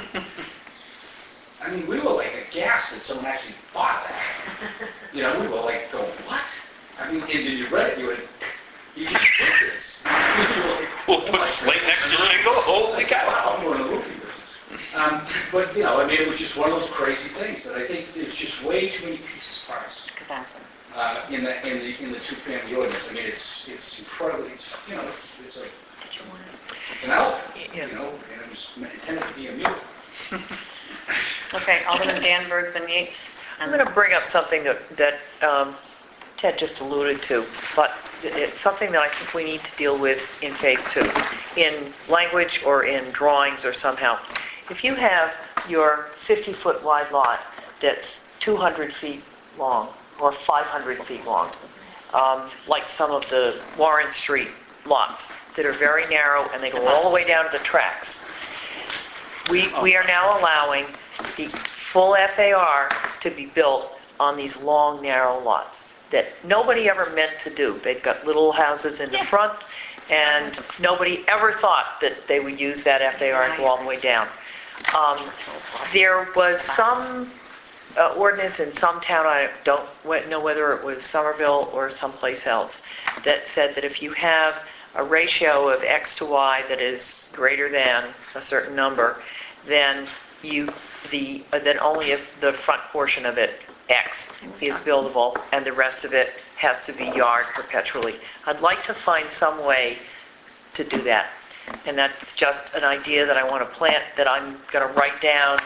I mean, we were like aghast that someone actually thought that. You know, we were like going, what? I mean, and then you read it, you went, you just did this. You were like, We'll put slate next to shingle, holy I said, cow. wow, I'm going to the roofing business. But, you know, I mean, it was just one of those crazy things. But I think there's just way too many pieces parts Exactly. in the two-family ordinance. I mean, it's incredibly, you know, it's like, Did you want to? it's an elephant, Yeah. you know, and it was intended to be a mule. Okay, Alderman Danvers and Yates. I'm going to bring up something that Ted just alluded to, but it's something that I think we need to deal with in Phase 2, in language or in drawings or somehow. If you have your 50-foot wide lot that's 200 feet long or 500 feet long, like some of the Warren Street lots that are very narrow and they go all the way down to the tracks, we are now allowing the full FAR to be built on these long, narrow lots that nobody ever meant to do. They've got little houses in the front, and nobody ever thought that they would use that FAR and go all the way down. There was some ordinance in some town, I don't know whether it was Somerville or someplace else, that said that if you have a ratio of X to Y that is greater than a certain number, then then only if the front portion of it, X, is buildable, and the rest of it has to be yard perpetually. I'd like to find some way to do that. And that's just an idea that I want to plant, that I'm going to write down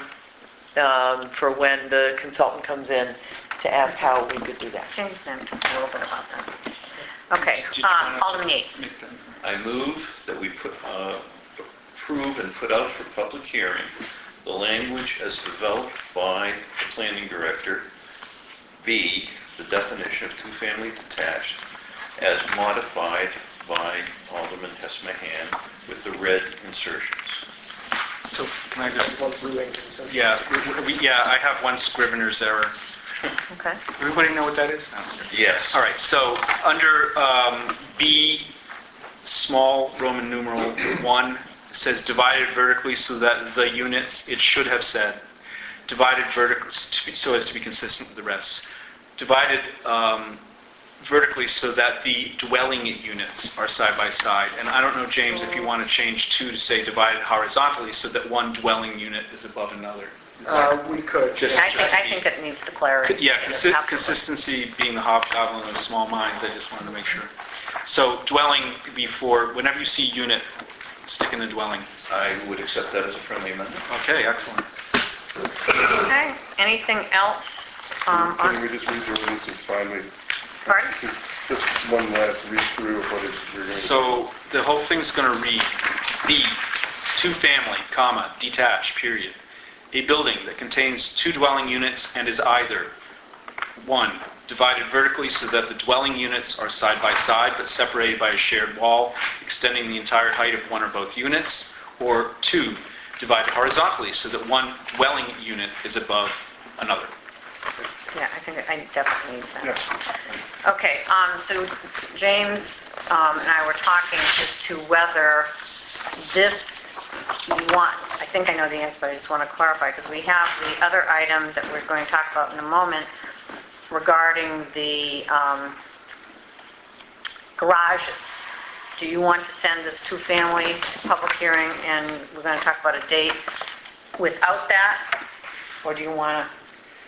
for when the consultant comes in to ask how we could do that. James then talked a little bit about that. Okay, Did you wanna Alderman Yates. make them- I move that we approve and put out for public hearing the language as developed by the planning director, B, the definition of two-family detached, as modified by Alderman Hess-Mahan with the red insertions. So can I just... One blue ink and so. Yeah, I have one Scrivener's error. Okay. Everybody know what that is? No. Yes. All right, so under B, small Roman numeral 1, it says divided vertically so that the units, it should have said, divided vertically so as to be consistent with the rest. Divided vertically so that the dwelling units are side by side. And I don't know, James, if you want to change 2 to say divided horizontally so that one dwelling unit is above another. We could. Just- I think that needs the clarity. Yeah, Absolutely. consistency being the hobgoblin of small minds, I just wanted to make sure. So dwelling before, whenever you see unit, stick in the dwelling. I would accept that as a friendly amendment. Okay, excellent. Okay, anything else? Can we just read the ordinances finally? Pardon? Just one last read through of what you're going to do. So the whole thing's going to read, B, two-family, comma, detached, period. A building that contains 2 dwelling units and is either, 1, divided vertically so that the dwelling units are side by side but separated by a shared wall extending the entire height of one or both units, or 2, divided horizontally so that one dwelling unit is above another. Yeah, I think I definitely need that. Yes. Okay, so James and I were talking as to whether this, I think I know the answer, but I just want to clarify, because we have the other item that we're going to talk about in a moment regarding the garages. Do you want to send this two-family public hearing, and we're going to talk about a date without that? Or do you want to,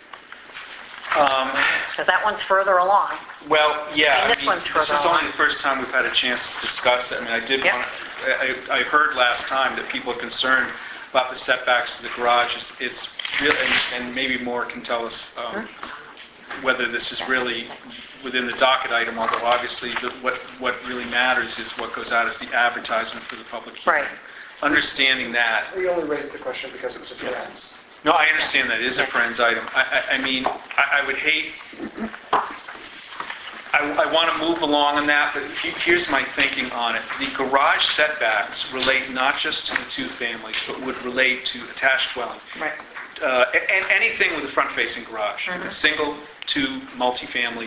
because that one's further along. Well, yeah, And this one's this further is along. only the first time we've had a chance to discuss it. I mean, I did Yep. want to, I heard last time that people are concerned about the setbacks to the garage. It's really, and maybe more can tell us whether this is really within the docket item, although obviously what really matters is what goes out as the advertisement for the public hearing. Right. Understanding that, We only raised the question because it was a friends. no, I understand that it is a friend's item. I mean, I would hate, I want to move along on that, but here's my thinking on it. The garage setbacks relate not just to the two families, but would relate to attached dwelling. Right. And anything with a front-facing garage. Mhm. Single, two, multifamily,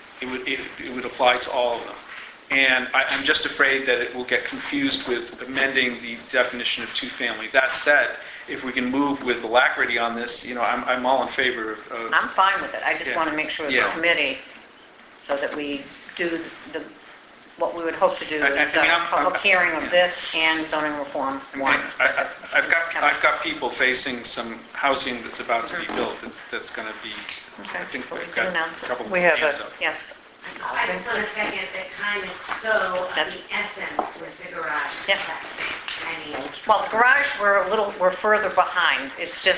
it would apply to all of them. And I'm just afraid that it will get confused with amending the definition of two-family. That said, if we can move with alacrity on this, I'm all in favor of... I'm fine with it. I just Yeah. want to make sure the Yeah. committee, so that we do what we would hope to do I is mean, I'm- public hearing of yeah. this and zoning reform one. I've got people facing some housing that's about to be built that's going to be, Okay. I think Well, we we've can got announce a it. couple of We have hands a- up. Yes. I just want to second that time is so of the essence with the garage. Yeah. I mean, Well, the garage, we're further behind. It's just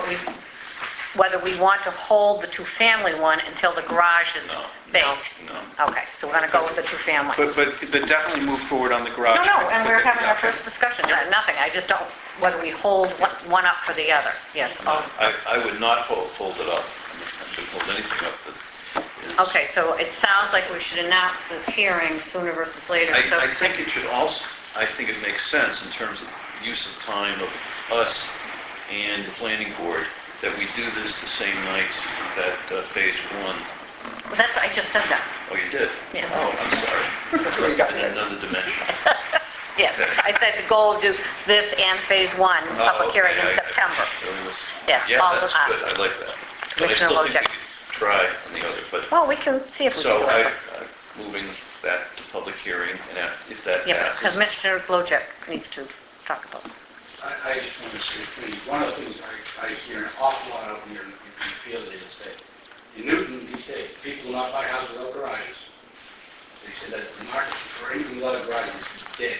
whether we want to hold the two-family one until the garage is No. baked. No. Okay, so we're going to go with the two-family. But definitely move forward on the garage. No, and we're having our Yeah. first discussion. Nothing. I just don't, whether we hold one up for the other. Yes. No, I would not hold it up. I shouldn't hold anything up that is... Okay, so it sounds like we should announce this hearing sooner versus later. So I think it should also, I think it makes sense in terms of use of time of us and the planning board that we do this the same night that phase one. Well, I just said that. Oh, you did? Yeah. Oh, I'm sorry. Must have been another dimension. Yes, I said the goal of do this and phase one, public hearing in September. Yes, Yeah, all that's the- good. I like that. But I Commissioner still think we Wojcik. could try on the other, but... Well, we can see if we can So do it. I'm moving that to public hearing, and if that Yeah, passes... Commissioner Wojcik needs to talk about it. I just want to say, please, one of the things I hear an awful lot out here in the field is that in Newton, they say people will not buy houses without garages. They say that the market for anything without a garage is dead.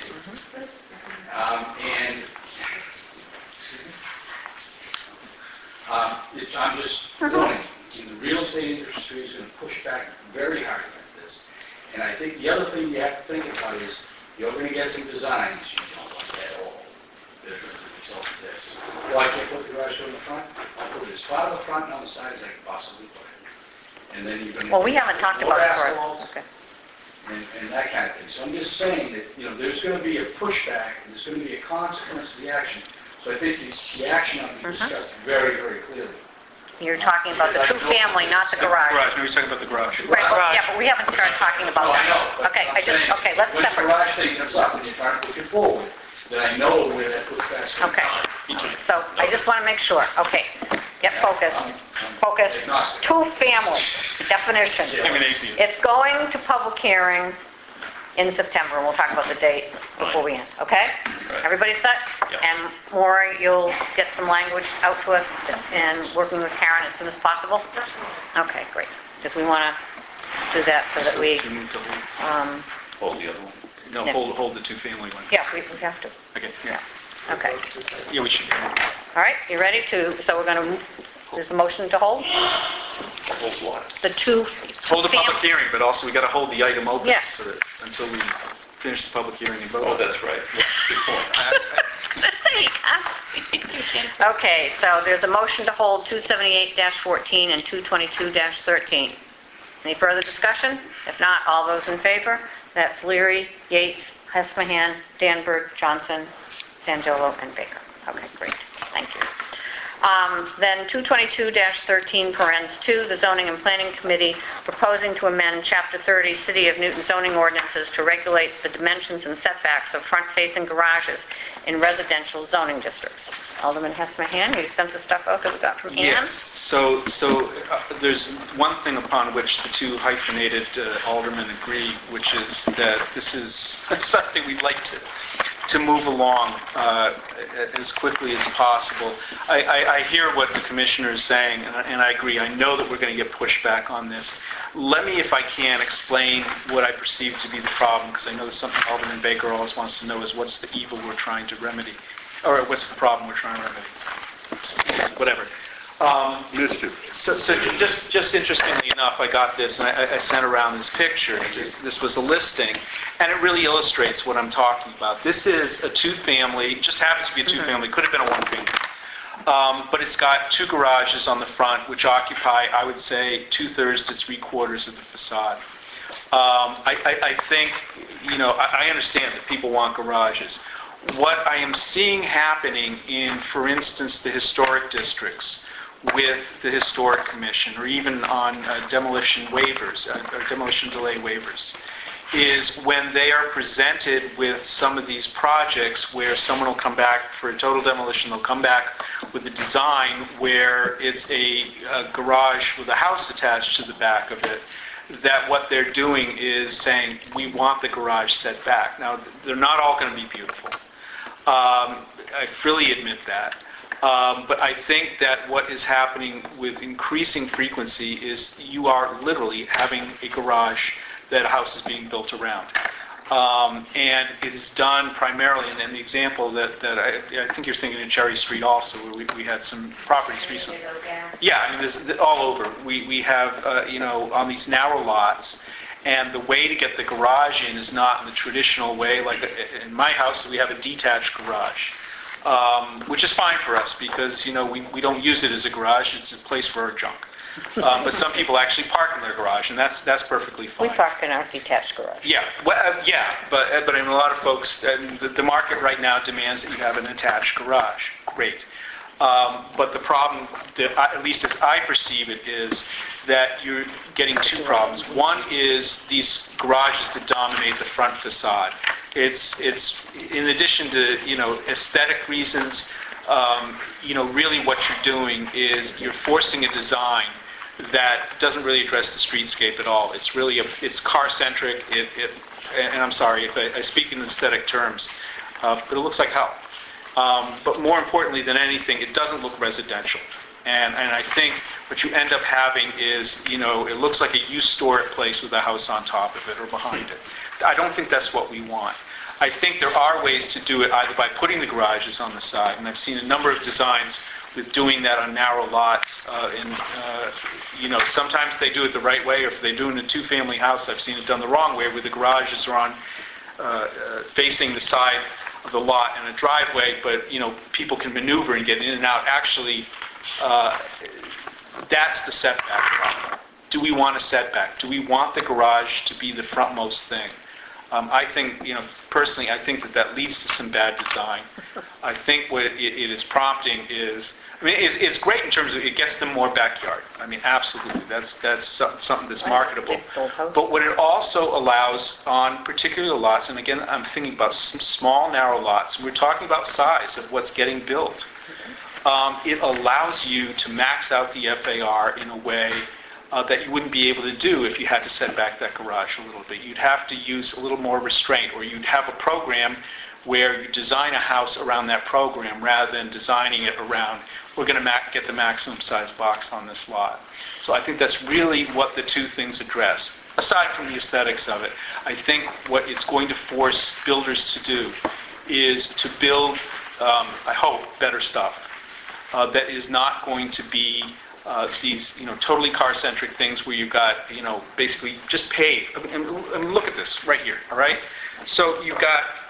I'm just warning, the real estate industry is going to push back very hard against this. And I think the other thing you have to think about is you're going to get some designs you don't like at all. As a result of this. Well, I can't put the garage door in the front. I'll put it as far to the front and on the sides as I can possibly put it. And then you're going to... Well, we haven't talked about it for... Walls Okay. and that kind of thing. So I'm just saying that, there's going to be a pushback, and there's going to be a consequence to the action. So I think the action ought to be discussed very, very clearly. You're talking about the two-family, not the garage. Garage, no, we're talking about the garage. Right, well, yeah, but we haven't started talking about No, I that. know. but Okay, I'm saying, let's when separate. the garage thing comes up, and you're trying to push it forward, then I know where that pushback's going to Okay. come. So I just want to make sure. Okay, get focused. I'm Focus. agnostic. Two-family definition. I'm an atheist. It's going to public hearing in September, and we'll talk about the date before we end, okay? Right. Everybody set? Yep. And Maura, you'll get some language out to us and working with Karen as soon as possible? Okay, great. Because we want to do that so that we, You move to hold. Hold the other one. No, Yeah. hold the two-family one. yeah, we have to. Okay, yeah. Okay. Yeah, we should. All right, you ready to, so we're going to, there's a motion to hold? Hold what? The two... Hold the public two-fam- hearing, but also we got to hold the item open. Yes. So that until we finish the public hearing and vote. Oh, that's right. Good point. Okay, so there's a motion to hold 278-14 and 222-13. Any further discussion? If not, all those in favor? That's Leary, Yates, Hesmahan, Danberg, Johnson, Sanjolo, and Baker. Okay, great. Thank you. Then 222-13, parens 2, the Zoning and Planning Committee proposing to amend Chapter 30 City of Newton zoning ordinances to regulate the dimensions and setbacks of front-facing garages in residential zoning districts. Alderman Hesmahan, you sent the stuff out that we got from Ann? Yes. So there's one thing upon which the two hyphenated aldermen agree, which is that this is something we'd like to move along as quickly as possible. I hear what the commissioner is saying, and I agree. I know that we're going to get pushback on this. Let me, if I can, explain what I perceive to be the problem, because I know that's something Alderman Baker always wants to know is what's the evil we're trying to remedy, or what's the problem we're trying to remedy. Whatever. So just interestingly enough, I got this, and I sent around this picture. This was a listing, and it really illustrates what I'm talking about. This is a two-family, just happens to be a two-family, could have been a one-family. But it's got two garages on the front, which occupy, I would say, 2/3 to 3/4 of the facade. I think, I understand that people want garages. What I am seeing happening in, for instance, the historic districts with the Historic Commission, or even on demolition waivers, or demolition delay waivers, is when they are presented with some of these projects where someone will come back for a total demolition, they'll come back with a design where it's a garage with a house attached to the back of it, that what they're doing is saying, we want the garage set back. Now, they're not all going to be beautiful. I freely admit that. But I think that what is happening with increasing frequency is you are literally having a garage that a house is being built around. And it is done primarily, and then the example that I think you're thinking of Cherry Street also, where we had some properties recently. Yeah, I mean, this all over. We have, on these narrow lots, and the way to get the garage in is not in the traditional way. Like in my house, we have a detached garage, which is fine for us because, we don't use it as a garage. It's a place for our junk. But some people actually park in their garage, and that's perfectly fine. We park in our detached garage. Yeah, but I mean, a lot of folks, the market right now demands that you have an attached garage. Great. But the problem, at least as I perceive it, is that you're getting two problems. One is these garages that dominate the front facade. It's in addition to, aesthetic reasons, really what you're doing is you're forcing a design that doesn't really address the streetscape at all. It's really, it's car-centric, and I'm sorry if I speak in aesthetic terms, but it looks like hell. But more importantly than anything, it doesn't look residential. And I think what you end up having is, it looks like a used store place with a house on top of it or behind it. I don't think that's what we want. I think there are ways to do it either by putting the garages on the side, and I've seen a number of designs with doing that on narrow lots. Sometimes they do it the right way, or if they do it in a two-family house, I've seen it done the wrong way, where the garages are on facing the side of the lot and a driveway, but people can maneuver and get in and out. Actually, that's the setback problem. Do we want a setback? Do we want the garage to be the frontmost thing? I think, personally, I think that leads to some bad design. I think what it is prompting is, it's great in terms of it gets them more backyard. I mean, absolutely, that's something that's marketable. But what it also allows on particular lots, and again, I'm thinking about some small, narrow lots. We're talking about size of what's getting built. It allows you to max out the FAR in a way that you wouldn't be able to do if you had to set back that garage a little bit. You'd have to use a little more restraint, or you'd have a program where you design a house around that program rather than designing it around, we're going to get the maximum size box on this lot. So I think that's really what the two things address. Aside from the aesthetics of it, I think what it's going to force builders to do is to build, I hope, better stuff that is not going to be these, totally car-centric things where you've got, basically just paved. I mean, look at this right here, all right? So you've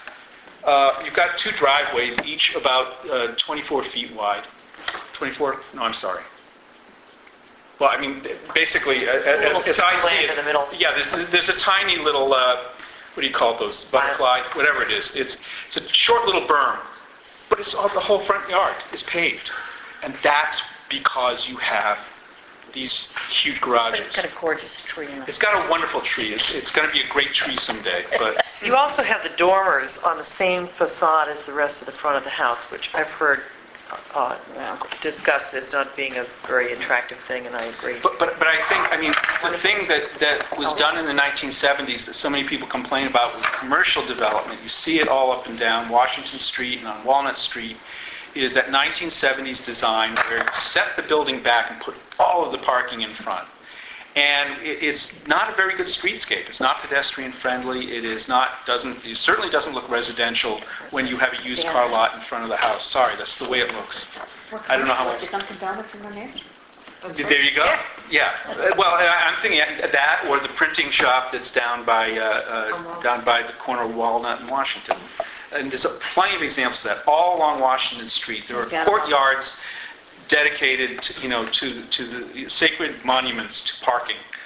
got two driveways, each about 24 feet wide. 24? No, I'm sorry. Well, I mean, basically, as I see it, in the middle. Yeah, there's a tiny little, what do you call those? Butterfly, whatever it is. It's a short little berm, but it's all, the whole front yard is paved, and that's because you have these huge garages. But it's got a gorgeous tree in it. It's got a wonderful tree. It's going to be a great tree someday, but You also have the dormers on the same facade as the rest of the front of the house, which I've heard discussed as not being a very attractive thing, and I agree. But I think, the thing that was done in the 1970s that so many people complain about was commercial development. You see it all up and down Washington Street and on Walnut Street, is that 1970s design where you set the building back and put all of the parking in front. And it's not a very good streetscape. It's not pedestrian friendly. It certainly doesn't look residential when you have a used car lot in front of the house. Sorry, that's the way it looks. I don't know how much. Dunkin' Donuts in the name? There you go. Yeah. Well, I'm thinking that, or the printing shop that's down by the corner of Walnut and Washington. And there's plenty of examples of that all along Washington Street. There are courtyards dedicated to the sacred monuments to parking.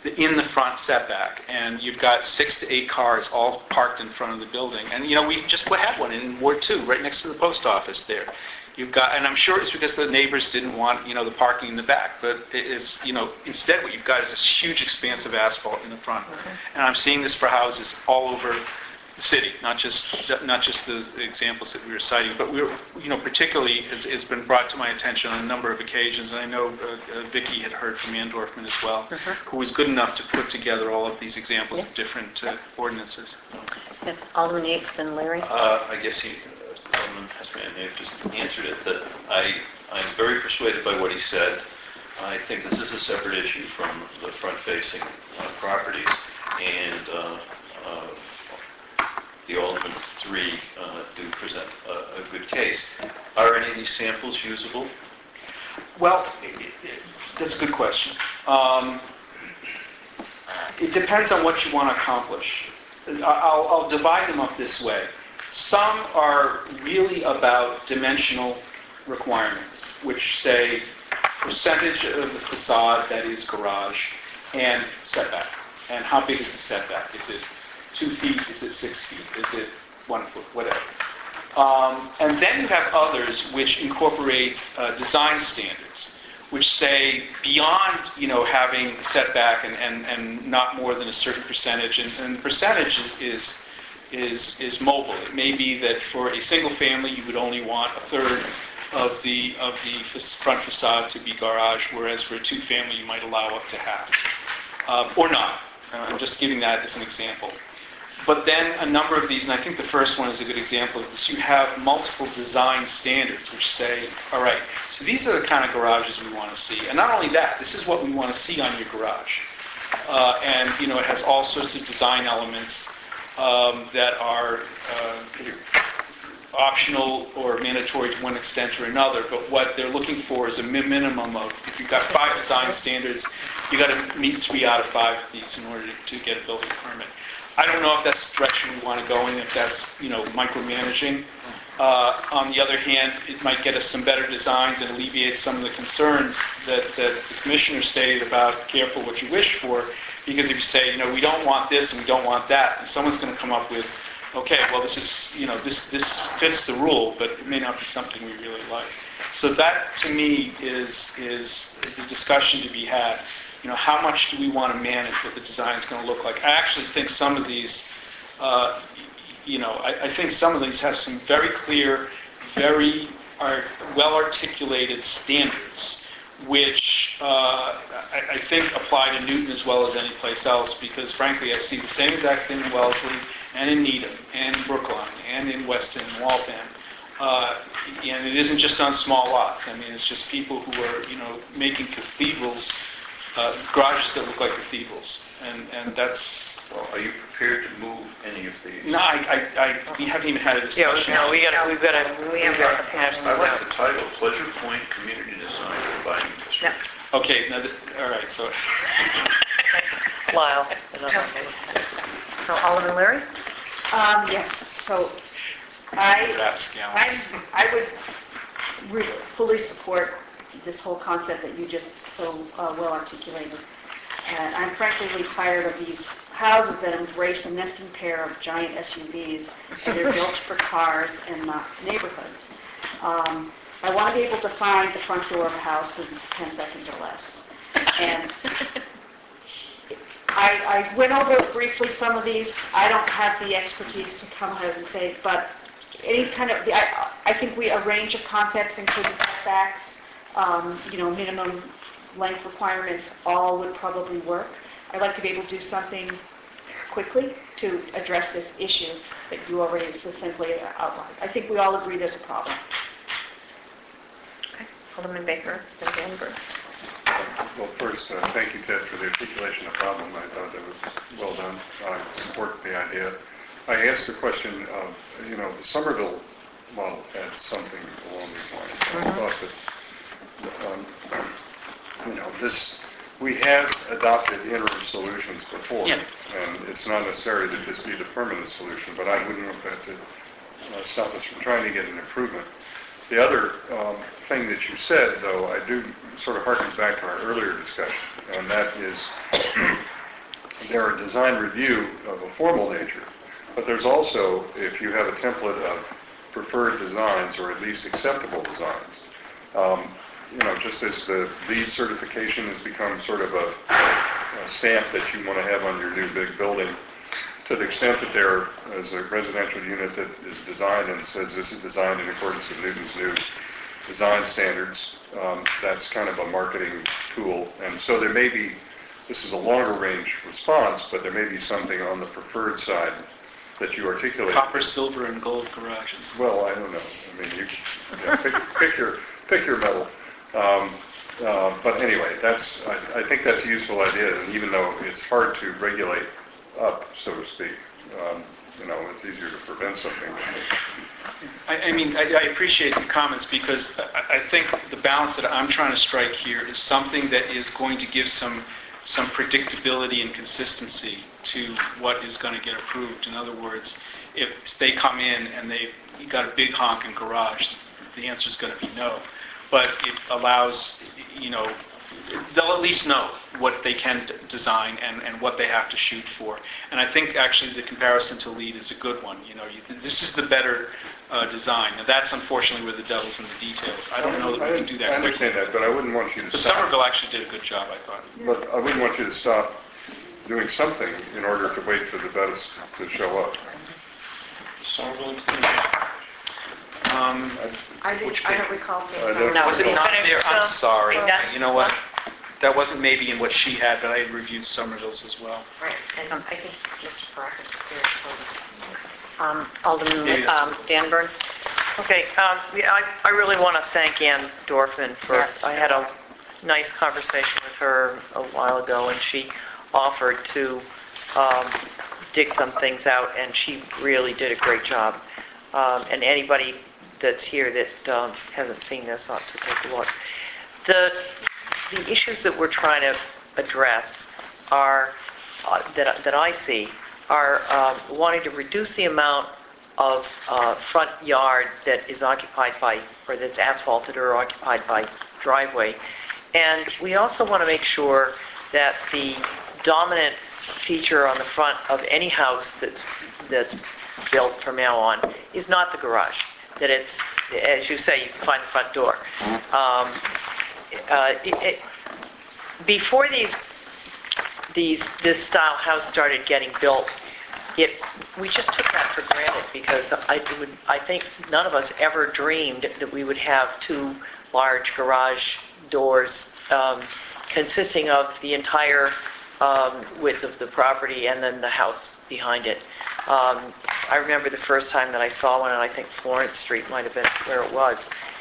in the front setback, and you've got 6 to 8 cars all parked in front of the building. And, we just had one in Ward 2, right next to the post office there. You've got, and I'm sure it's because the neighbors didn't want, the parking in the back, but it's, instead what you've got is this huge expanse of asphalt in the front. And I'm seeing this for houses all over the city, not just the examples that we were citing, but particularly it's been brought to my attention on a number of occasions, and I know Vicki had heard from Ann Dorfman as well, who was good enough to put together all of these examples of different ordinances. Yes, Alderman Yates, then Larry. I guess Alderman Hessman just answered it, that I'm very persuaded by what he said. I think this is a separate issue from the front-facing properties, and the Alderman 3 do present a good case. Are any of these samples usable? Well, that's a good question. It depends on what you want to accomplish. I'll divide them up this way. Some are really about dimensional requirements, which say percentage of the facade that is garage and setback. And how big is the setback? Is it 2 feet? Is it 6 feet? Is it 1 foot? Whatever. And then you have others which incorporate design standards, which say beyond, having setback and not more than a certain percentage, and the percentage is mobile. It may be that for a single family you would only want a third of the front facade to be garage, whereas for a 2-family you might allow up to half, or not. I'm just giving that as an example. But then a number of these, and I think the first one is a good example of this, you have multiple design standards which say, all right, so these are the kind of garages we want to see. And not only that, this is what we want to see on your garage. And, it has all sorts of design elements that are optional or mandatory to one extent or another, but what they're looking for is a minimum of, if you've got 5 design standards, you've got to meet 3 out of 5 of these in order to get a building permit. I don't know if that's the direction we want to go in, if that's, micromanaging. On the other hand, it might get us some better designs and alleviate some of the concerns that the commissioner stated about careful what you wish for, because if you say, we don't want this and we don't want that, and someone's going to come up with, okay, well, this is, this fits the rule, but it may not be something we really like. So that, to me, is the discussion to be had. How much do we want to manage what the design is going to look like? I actually think some of these, I think some of these have some very clear, very well-articulated standards, which I think apply to Newton as well as any place else, because frankly, I see the same exact thing in Wellesley, and in Needham, and in Brookline, and in Weston, and Waltham. And it isn't just on small lots. I mean, it's just people who are, making cathedrals, garages that look like cathedrals, and that's. Well, are you prepared to move any of these? No, we haven't even had a discussion. Yeah, we've got to hash this I like out. the title, Pleasure Point Community Design Combining District. Okay, now all right, so. Lyle. So Alderman Larry? Yes, so I would fully support this whole concept that you just so well articulated. And I'm frankly tired of these houses that embrace a nesting pair of giant SUVs, and they're built for cars and not neighborhoods. I want to be able to find the front door of a house in 10 seconds or less. And I went over briefly some of these. I don't have the expertise to come ahead and say, but any kind of, I think a range of concepts, including setbacks, minimum length requirements, all would probably work. I'd like to be able to do something quickly to address this issue that you already succinctly outlined. I think we all agree there's a problem. Okay. Alderman Baker, then Danberg. Well, first, thank you, Ted, for the articulation of the problem. I thought that was well done. I support the idea. I asked the question of, the Somerville model had something along these lines. So I thought that, we have adopted interim solutions before, and it's not necessary that this be the permanent solution, but I wouldn't want that to stop us from trying to get an improvement. The other thing that you said, though, I do sort of harken back to our earlier discussion, and that is there are design review of a formal nature, but there's also, if you have a template of preferred designs or at least acceptable designs, just as the LEED certification has become sort of a stamp that you want to have on your new big building, to the extent that there is a residential unit that is designed and says this is designed in accordance with Newton's new design standards, that's kind of a marketing tool. And so there may be, this is a longer range response, but there may be something on the preferred side that you articulate. Copper, silver, and gold garages. Well, I don't know. I mean, you pick your metal. But anyway, I think that's a useful idea, and even though it's hard to regulate up, so to speak, it's easier to prevent something. I appreciate the comments because I think the balance that I'm trying to strike here is something that is going to give some predictability and consistency to what is going to get approved. In other words, if they come in and you got a big honking garage, the answer is going to be no. But it allows, they'll at least know what they can design and what they have to shoot for. And I think actually the comparison to LEED is a good one. This is the better design. Now that's unfortunately where the devil's in the details. I don't know that we can do that I understand quickly. that, but I wouldn't want you to But stop. Somerville actually did a good job, I thought. But I wouldn't want you to stop doing something in order to wait for the best to show up. Somerville included. I don't recall seeing I that. don't- No, Was it you not finished there? I'm some? sorry. Yeah. You know what? That wasn't maybe in what she had, but I had reviewed Somerville's as well. Right, and I think Mr. Parker is here. Alderman Maybe that's- Dan Byrne? Okay, I really want to thank Ann Dorfman for, Yes. I had a nice conversation with her a while ago, and she offered to dig some things out, and she really did a great job. And anybody that's here that hasn't seen this ought to take a look. The issues that we're trying to address are, that I see, are wanting to reduce the amount of front yard that is occupied by, or that's asphalted or occupied by driveway. And we also want to make sure that the dominant feature on the front of any house that's built from now on is not the garage. That it's, as you say, you can find the front door. Before this style house started getting built, we just took that for granted because I think none of us ever dreamed that we would have two large garage doors consisting of the entire width of the property and then the house behind it. I remember the first time that I saw one, and I think Florence Street might have been where it was.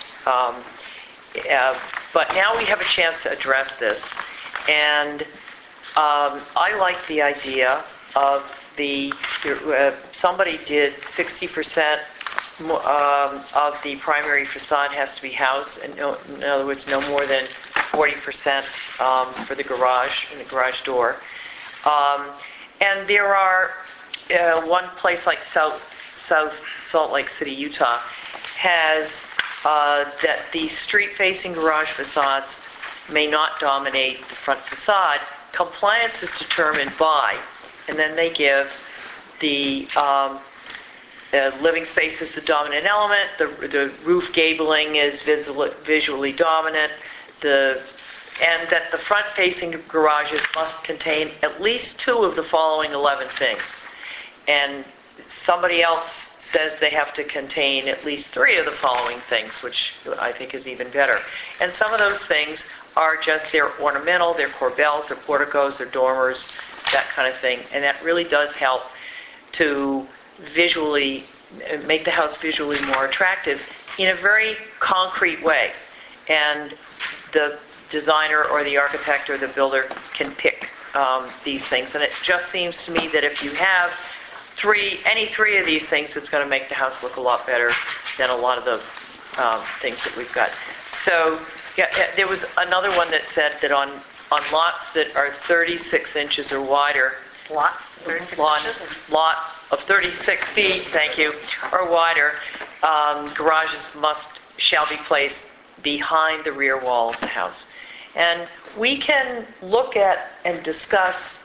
But now we have a chance to address this, and I like the idea of somebody did 60% of the primary facade has to be house, and in other words, no more than 40% for the garage and the garage door. And there are one place like South Salt Lake City, Utah, has that the street-facing garage facades may not dominate the front facade. Compliance is determined by, and then they give the living space is the dominant element, the roof gabling is visually dominant, and that the front-facing garages must contain at least 2 of the following 11 things. And somebody else says they have to contain at least 3 of the following things, which I think is even better. And some of those things are just, they're ornamental, they're corbels, they're porticos, they're dormers, that kind of thing. And that really does help to visually make the house visually more attractive in a very concrete way. And the designer or the architect or the builder can pick these things. And it just seems to me that if you have any 3 of these things, it's going to make the house look a lot better than a lot of the things that we've got. So, yeah, there was another one that said that on lots that are 36 inches or wider, Lots? 36 inches? lots of 36 feet, thank you, or wider, garages shall be placed behind the rear wall of the house. And we can look at and discuss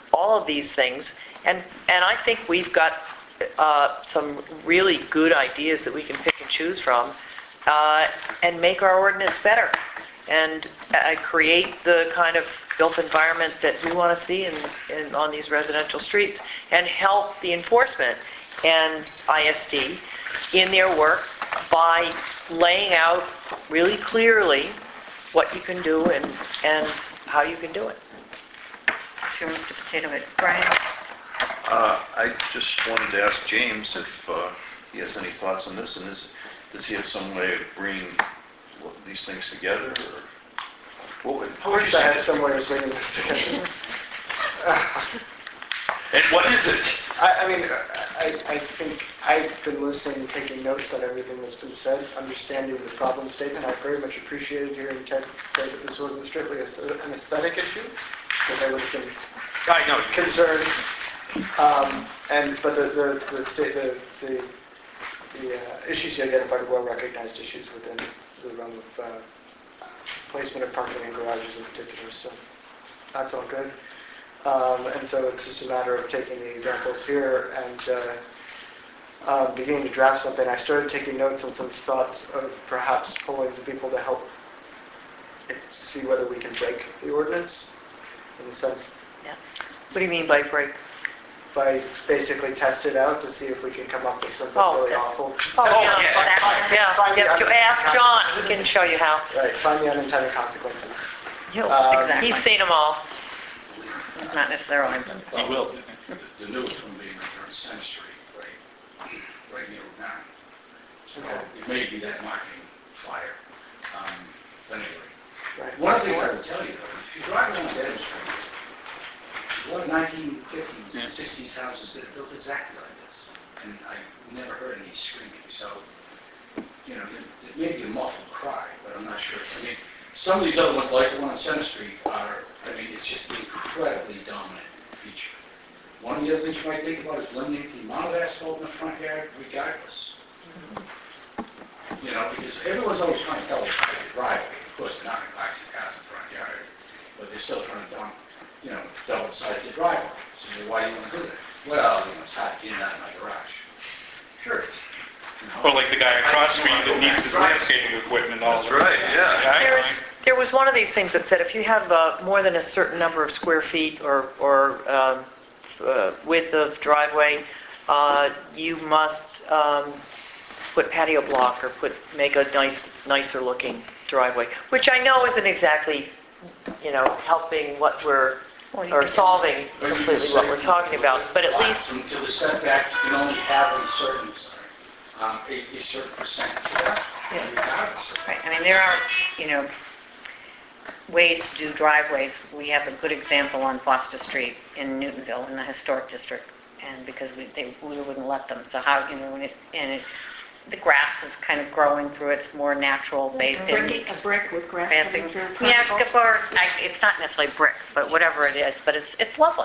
all of these things. And I think we've got some really good ideas that we can pick and choose from and make our ordinance better and create the kind of built environment that we want to see on these residential streets and help the enforcement and ISD in their work by laying out really clearly what you can do and how you can do it. Sure, Mr. Potato Head. Brian? I just wanted to ask James if he has any thoughts on this, and does he have some way of bringing these things together, or what would... Of course I had some way of bringing this together. And what is it? I think I've been listening, taking notes on everything that's been said, understanding the problem statement. I very much appreciated hearing Ted say that this wasn't strictly an aesthetic issue, because I would have been concerned. But the issues you identified are well-recognized issues within the realm of placement of parking in garages in particular. So that's all good. And so it's just a matter of taking the examples here and beginning to draft something. I started taking notes on some thoughts of perhaps pulling some people to help see whether we can break the ordinance, in the sense... Yes. What do you mean by break? By basically test it out to see if we can come up with something really awful. You ask John, he can show you how. Right, find the unintended consequences. Exactly. He's seen them all. Not necessarily, but... He will. The newest one being on Center Street, right near Route 9. So it may be that marketing fire. But anyway, Right. one of the things I would tell you, though, if you drive around Dedham Street, a lot of 1950s and 60s houses that are built exactly like this. And I never heard any screaming. So, it may be a muffled cry, but I'm not sure. I mean, some of these other ones, like the one on Center Street, it's just an incredibly dominant feature. One of the other things you might think about is limiting the amount of asphalt in the front yard, regardless. Because everyone's always trying to tell us how to drive. Of course, they're not going to park their cars in the front yard, but they're still trying to dump, double the size of the driveway. So why do you want to do that? Well, it's hard to get out of my garage. Sure it is. Or like the guy across the street that needs his landscaping equipment all the That's right, yeah. There was one of these things that said if you have more than a certain number of square feet or width of driveway, you must put patio block or make a nicer looking driveway, which I know isn't exactly, helping what or solving completely what we're talking about, but at least... Until the setback, you can only have a certain percentage. Regardless. Right, there are, ways to do driveways. We have a good example on Foster Street in Newtonville, in the historic district, and because we wouldn't let them. So how, the grass is kind of growing through its more natural base. A brick with grass coming through. It's not necessarily brick, but whatever it is, but it's lovely.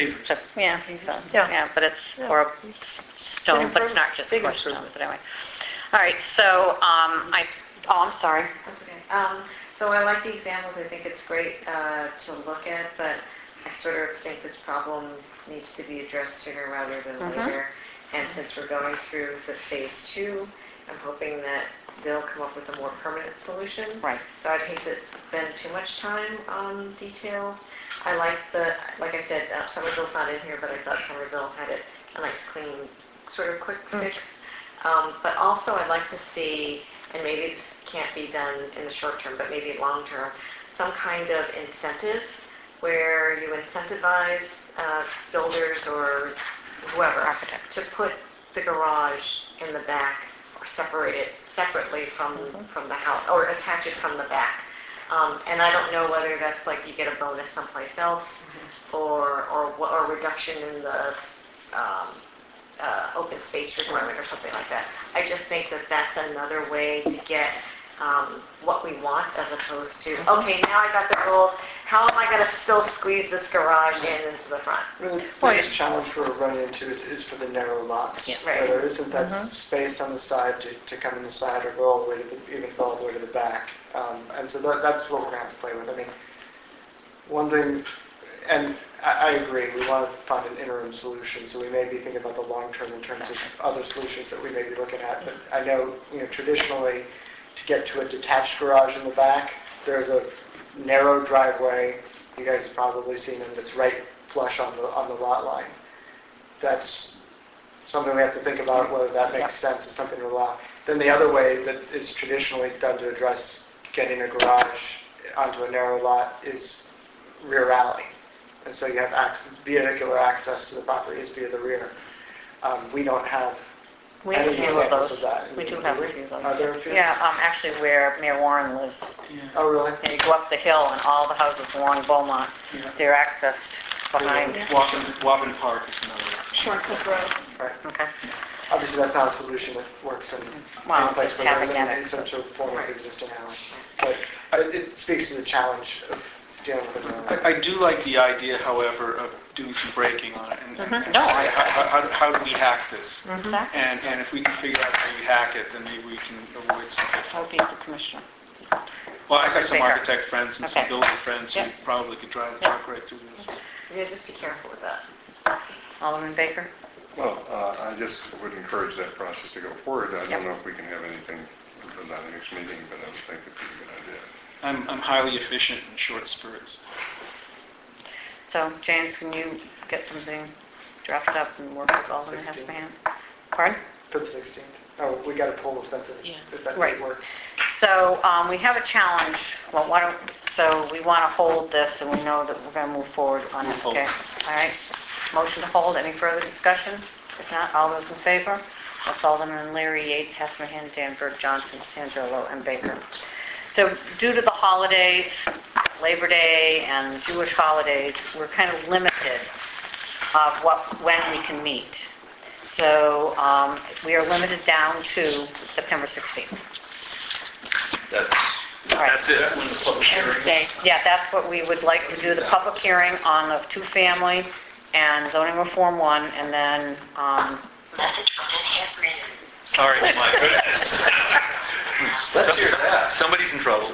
Yeah. But it's, or a stone, but it's not just Big crushed stone, improvement. but anyway. All right, so, I'm sorry. That's okay. So I like the examples. I think it's great to look at, but I sort of think this problem needs to be addressed sooner rather than later. And since we're going through the phase 2, I'm hoping that they'll come up with a more permanent solution. Right. So I'd hate to spend too much time on details. I like like I said, Somerville's not in here, but I thought Somerville had a nice, clean, sort of quick fix. But also I'd like to see, and maybe this can't be done in the short term, but maybe long term, some kind of incentive where you incentivize builders or whoever to put the garage in the back or separate it separately from the house or attach it from the back. And I don't know whether that's like you get a bonus someplace else or reduction in the open space requirement or something like that. I just think that that's another way to get what we want as opposed to, okay, now I got the rules, how am I going to still squeeze this garage into the front? Really, the biggest challenge we're running into is for the narrow lots. Yeah, where there isn't that space on the side to come in the side or go all the way even go all the way to the back. And so that's what we're going to have to play with. Wondering, and I agree. We want to find an interim solution, so we may be thinking about the long term in terms of other solutions that we may be looking at. But I know, traditionally, to get to a detached garage in the back, there's a narrow driveway. You guys have probably seen them. That's right flush on the lot line. That's something we have to think about whether that makes sense. It's something to allow. Then the other way that is traditionally done to address getting a garage onto a narrow lot is rear alley. And so you have vehicular access to the property is via the rear. We don't have We have a any few of examples those. of that. We do have a few of those. Are there a few? Yeah, actually where Mayor Warren lives. Oh, really? And you go up the hill and all the houses along Beaumont, they're accessed behind. Wobbin Park is another. Shortcut Road. Right. Okay. Obviously, that's not a solution that works in Well, any place just where having there's that any some sort of form of existing house. But it speaks to the challenge of dealing with it. I do like the idea, however, of doing some braking on it. And No, say, how do we hack this? Exactly. And if we can figure out how you hack it, then maybe we can avoid some I'll pitfalls. be the commissioner. Well, I got some Baker. architect friends and some Okay. builder friends who Yep. probably could drive the truck right through this. Yeah, just be careful with that. Alderman Baker? Well, I just would encourage that process to go forward. I Yep. don't know if we can have anything on the next meeting, but I would think it'd be a good idea. I'm highly efficient in short spurts. So, James, can you get something drafted up and work with Alderman 16th. Heffernan? Pardon? For the 16th. Oh, we got to pull the fence if that Right. didn't work. So, we have a challenge. Well, so we want to hold this and we know that we're going to move forward on it, Hold. okay? All right. Motion to hold. Any further discussion? If not, all those in favor? That's Alderman Leary, Yates, Heffernan, Danberg, Johnson, Sandrillo, and Baker. So due to the holidays, Labor Day and Jewish holidays, we're kind of limited of when we can meet. So we are limited down to September 16th. All right. That's it, when the public hearing. Wednesday. Yeah, that's what we would like to do, the public hearing on the two-family and zoning reform 1, and then, Message from Heffernan. Sorry, my goodness. Let's hear that. Somebody's in trouble.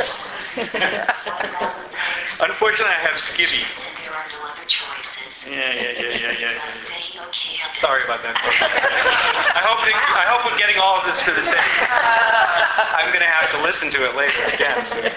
Unfortunately, I have skivvy. There are no other choices. Yeah. Say okay. Sorry about that. I hope we're getting all of this to the tape. I'm going to have to listen to it later again.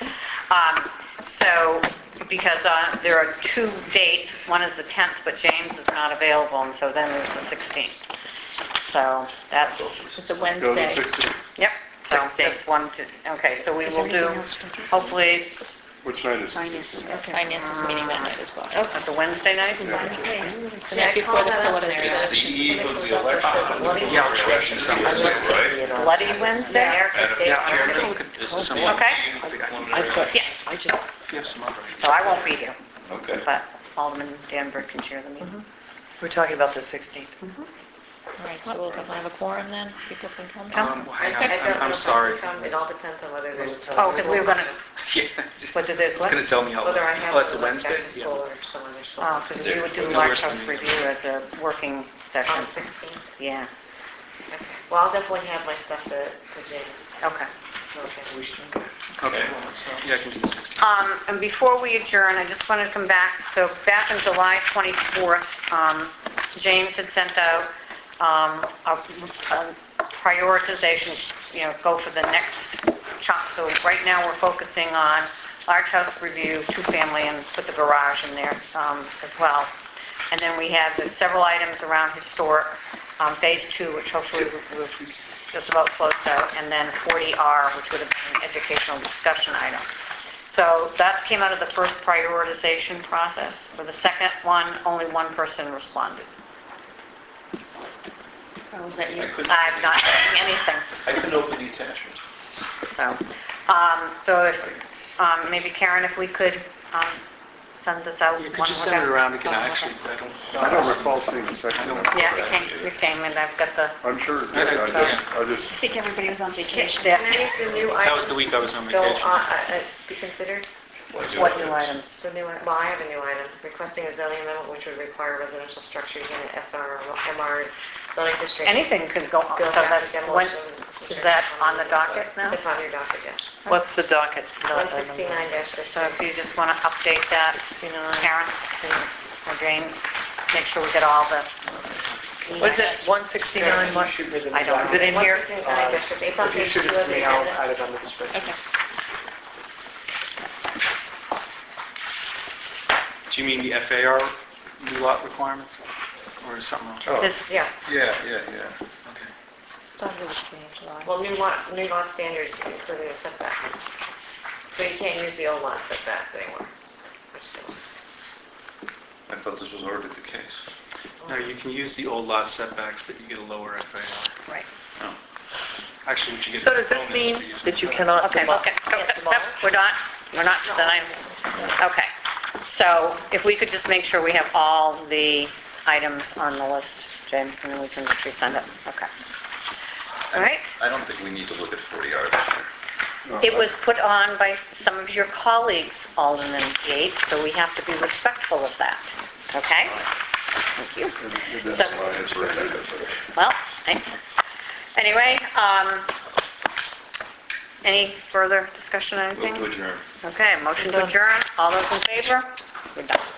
so, because there are 2 dates, one is the 10th, but James is not available, and so then there's the 16th. So, that's, It's a Go to Wednesday. 16th. yep, so that's 1 to, okay, so we Is will do, everything else scheduled? hopefully, Which night is it? Finance, 16th? okay. Finance is meeting that night as well. that's a Wednesday night? The Yeah, night before call the that up preliminary. there. It's the eve of the election. Yeah. Election Sunday, right? Bloody Wednesday? This is Okay. Yeah, I just, We have some other. so I won't be here, Okay. but Alderman Danberg can chair the meeting. We're talking about the 16th. all right, so we'll definitely have a quorum then, people can come. Well, hang on, I don't know I'm if I sorry. can come. It all depends on whether there's... Oh, because we were going to, Yeah. whether there's what? Going to tell me how. Whether I have... Oh, it's a Wednesday? back to school or it's some other school. Oh, because we would do They're Large worse House than me. Review as a working session. On the 16th? Yeah, Okay. Well, I'll definitely have my stuff to James. okay. Okay. Yeah, I can do this. And before we adjourn, I just wanted to come back. So back on July 24th, James had sent out a prioritization, go for the next chunk. So right now we're focusing on Large House Review, two-family, and put the garage in there as well. And then we have the several items around historic, Phase 2, which hopefully we've just about closed out, and then 40R, which would have been an educational discussion item. So that came out of the first prioritization process. For the second one, only one person responded. Oh, was that you? I'm not saying anything. I couldn't open the attachment. So if, maybe Karen, if we could send this out. Yeah, could one you more send it time? around again? Oh, Actually, okay. I don't recall seeing the second one. Yeah, it came, and I've got the, I'm sure it did. I just, I think everybody was on vacation. Yeah. Can any of the new That was items the week I was on go, vacation. be considered? what new items? The new, well, I have a new item, requesting a zoning amendment which would require residential structures in an SR or MR zoning district. Anything could go on. So Built after that's, when, demolition. is that on the docket now? It's on your docket, yes. What's the docket? 169-6. So if you just want to update that, Karen? or James, make sure we get all the... What is it, 169, what? Shoot me the I don't know. Is it in here? It's on If you page shoot 2 it of to the me, I'll agenda. add it onto the spreadsheet. Okay. Do you mean the FAR new lot requirements, or is something else? Oh. This- Yeah, Yeah, okay. Started with change lot. well, new lot standards including the setback. So you can't use the old lot setbacks anymore. Which is the one. I thought this was already the case. No, you can use the old lot setbacks, but you get a lower FAR. Right. No. Actually, what you get... So is a does this bonus mean for using that you the- cannot Okay, demolish? okay, we're not, then okay. So if we could just make sure we have all the items on the list, James, and then we can just resend it. Okay. All right? I don't think we need to look at 40R this year. It was put on by some of your colleagues, Alderman Yates, so we have to be respectful of that. Okay? Thank you. And that's So- why it's recommended. Well, anyway, any further discussion on Move anything? to adjourn. Okay, motion to adjourn. All those in favor? We're done.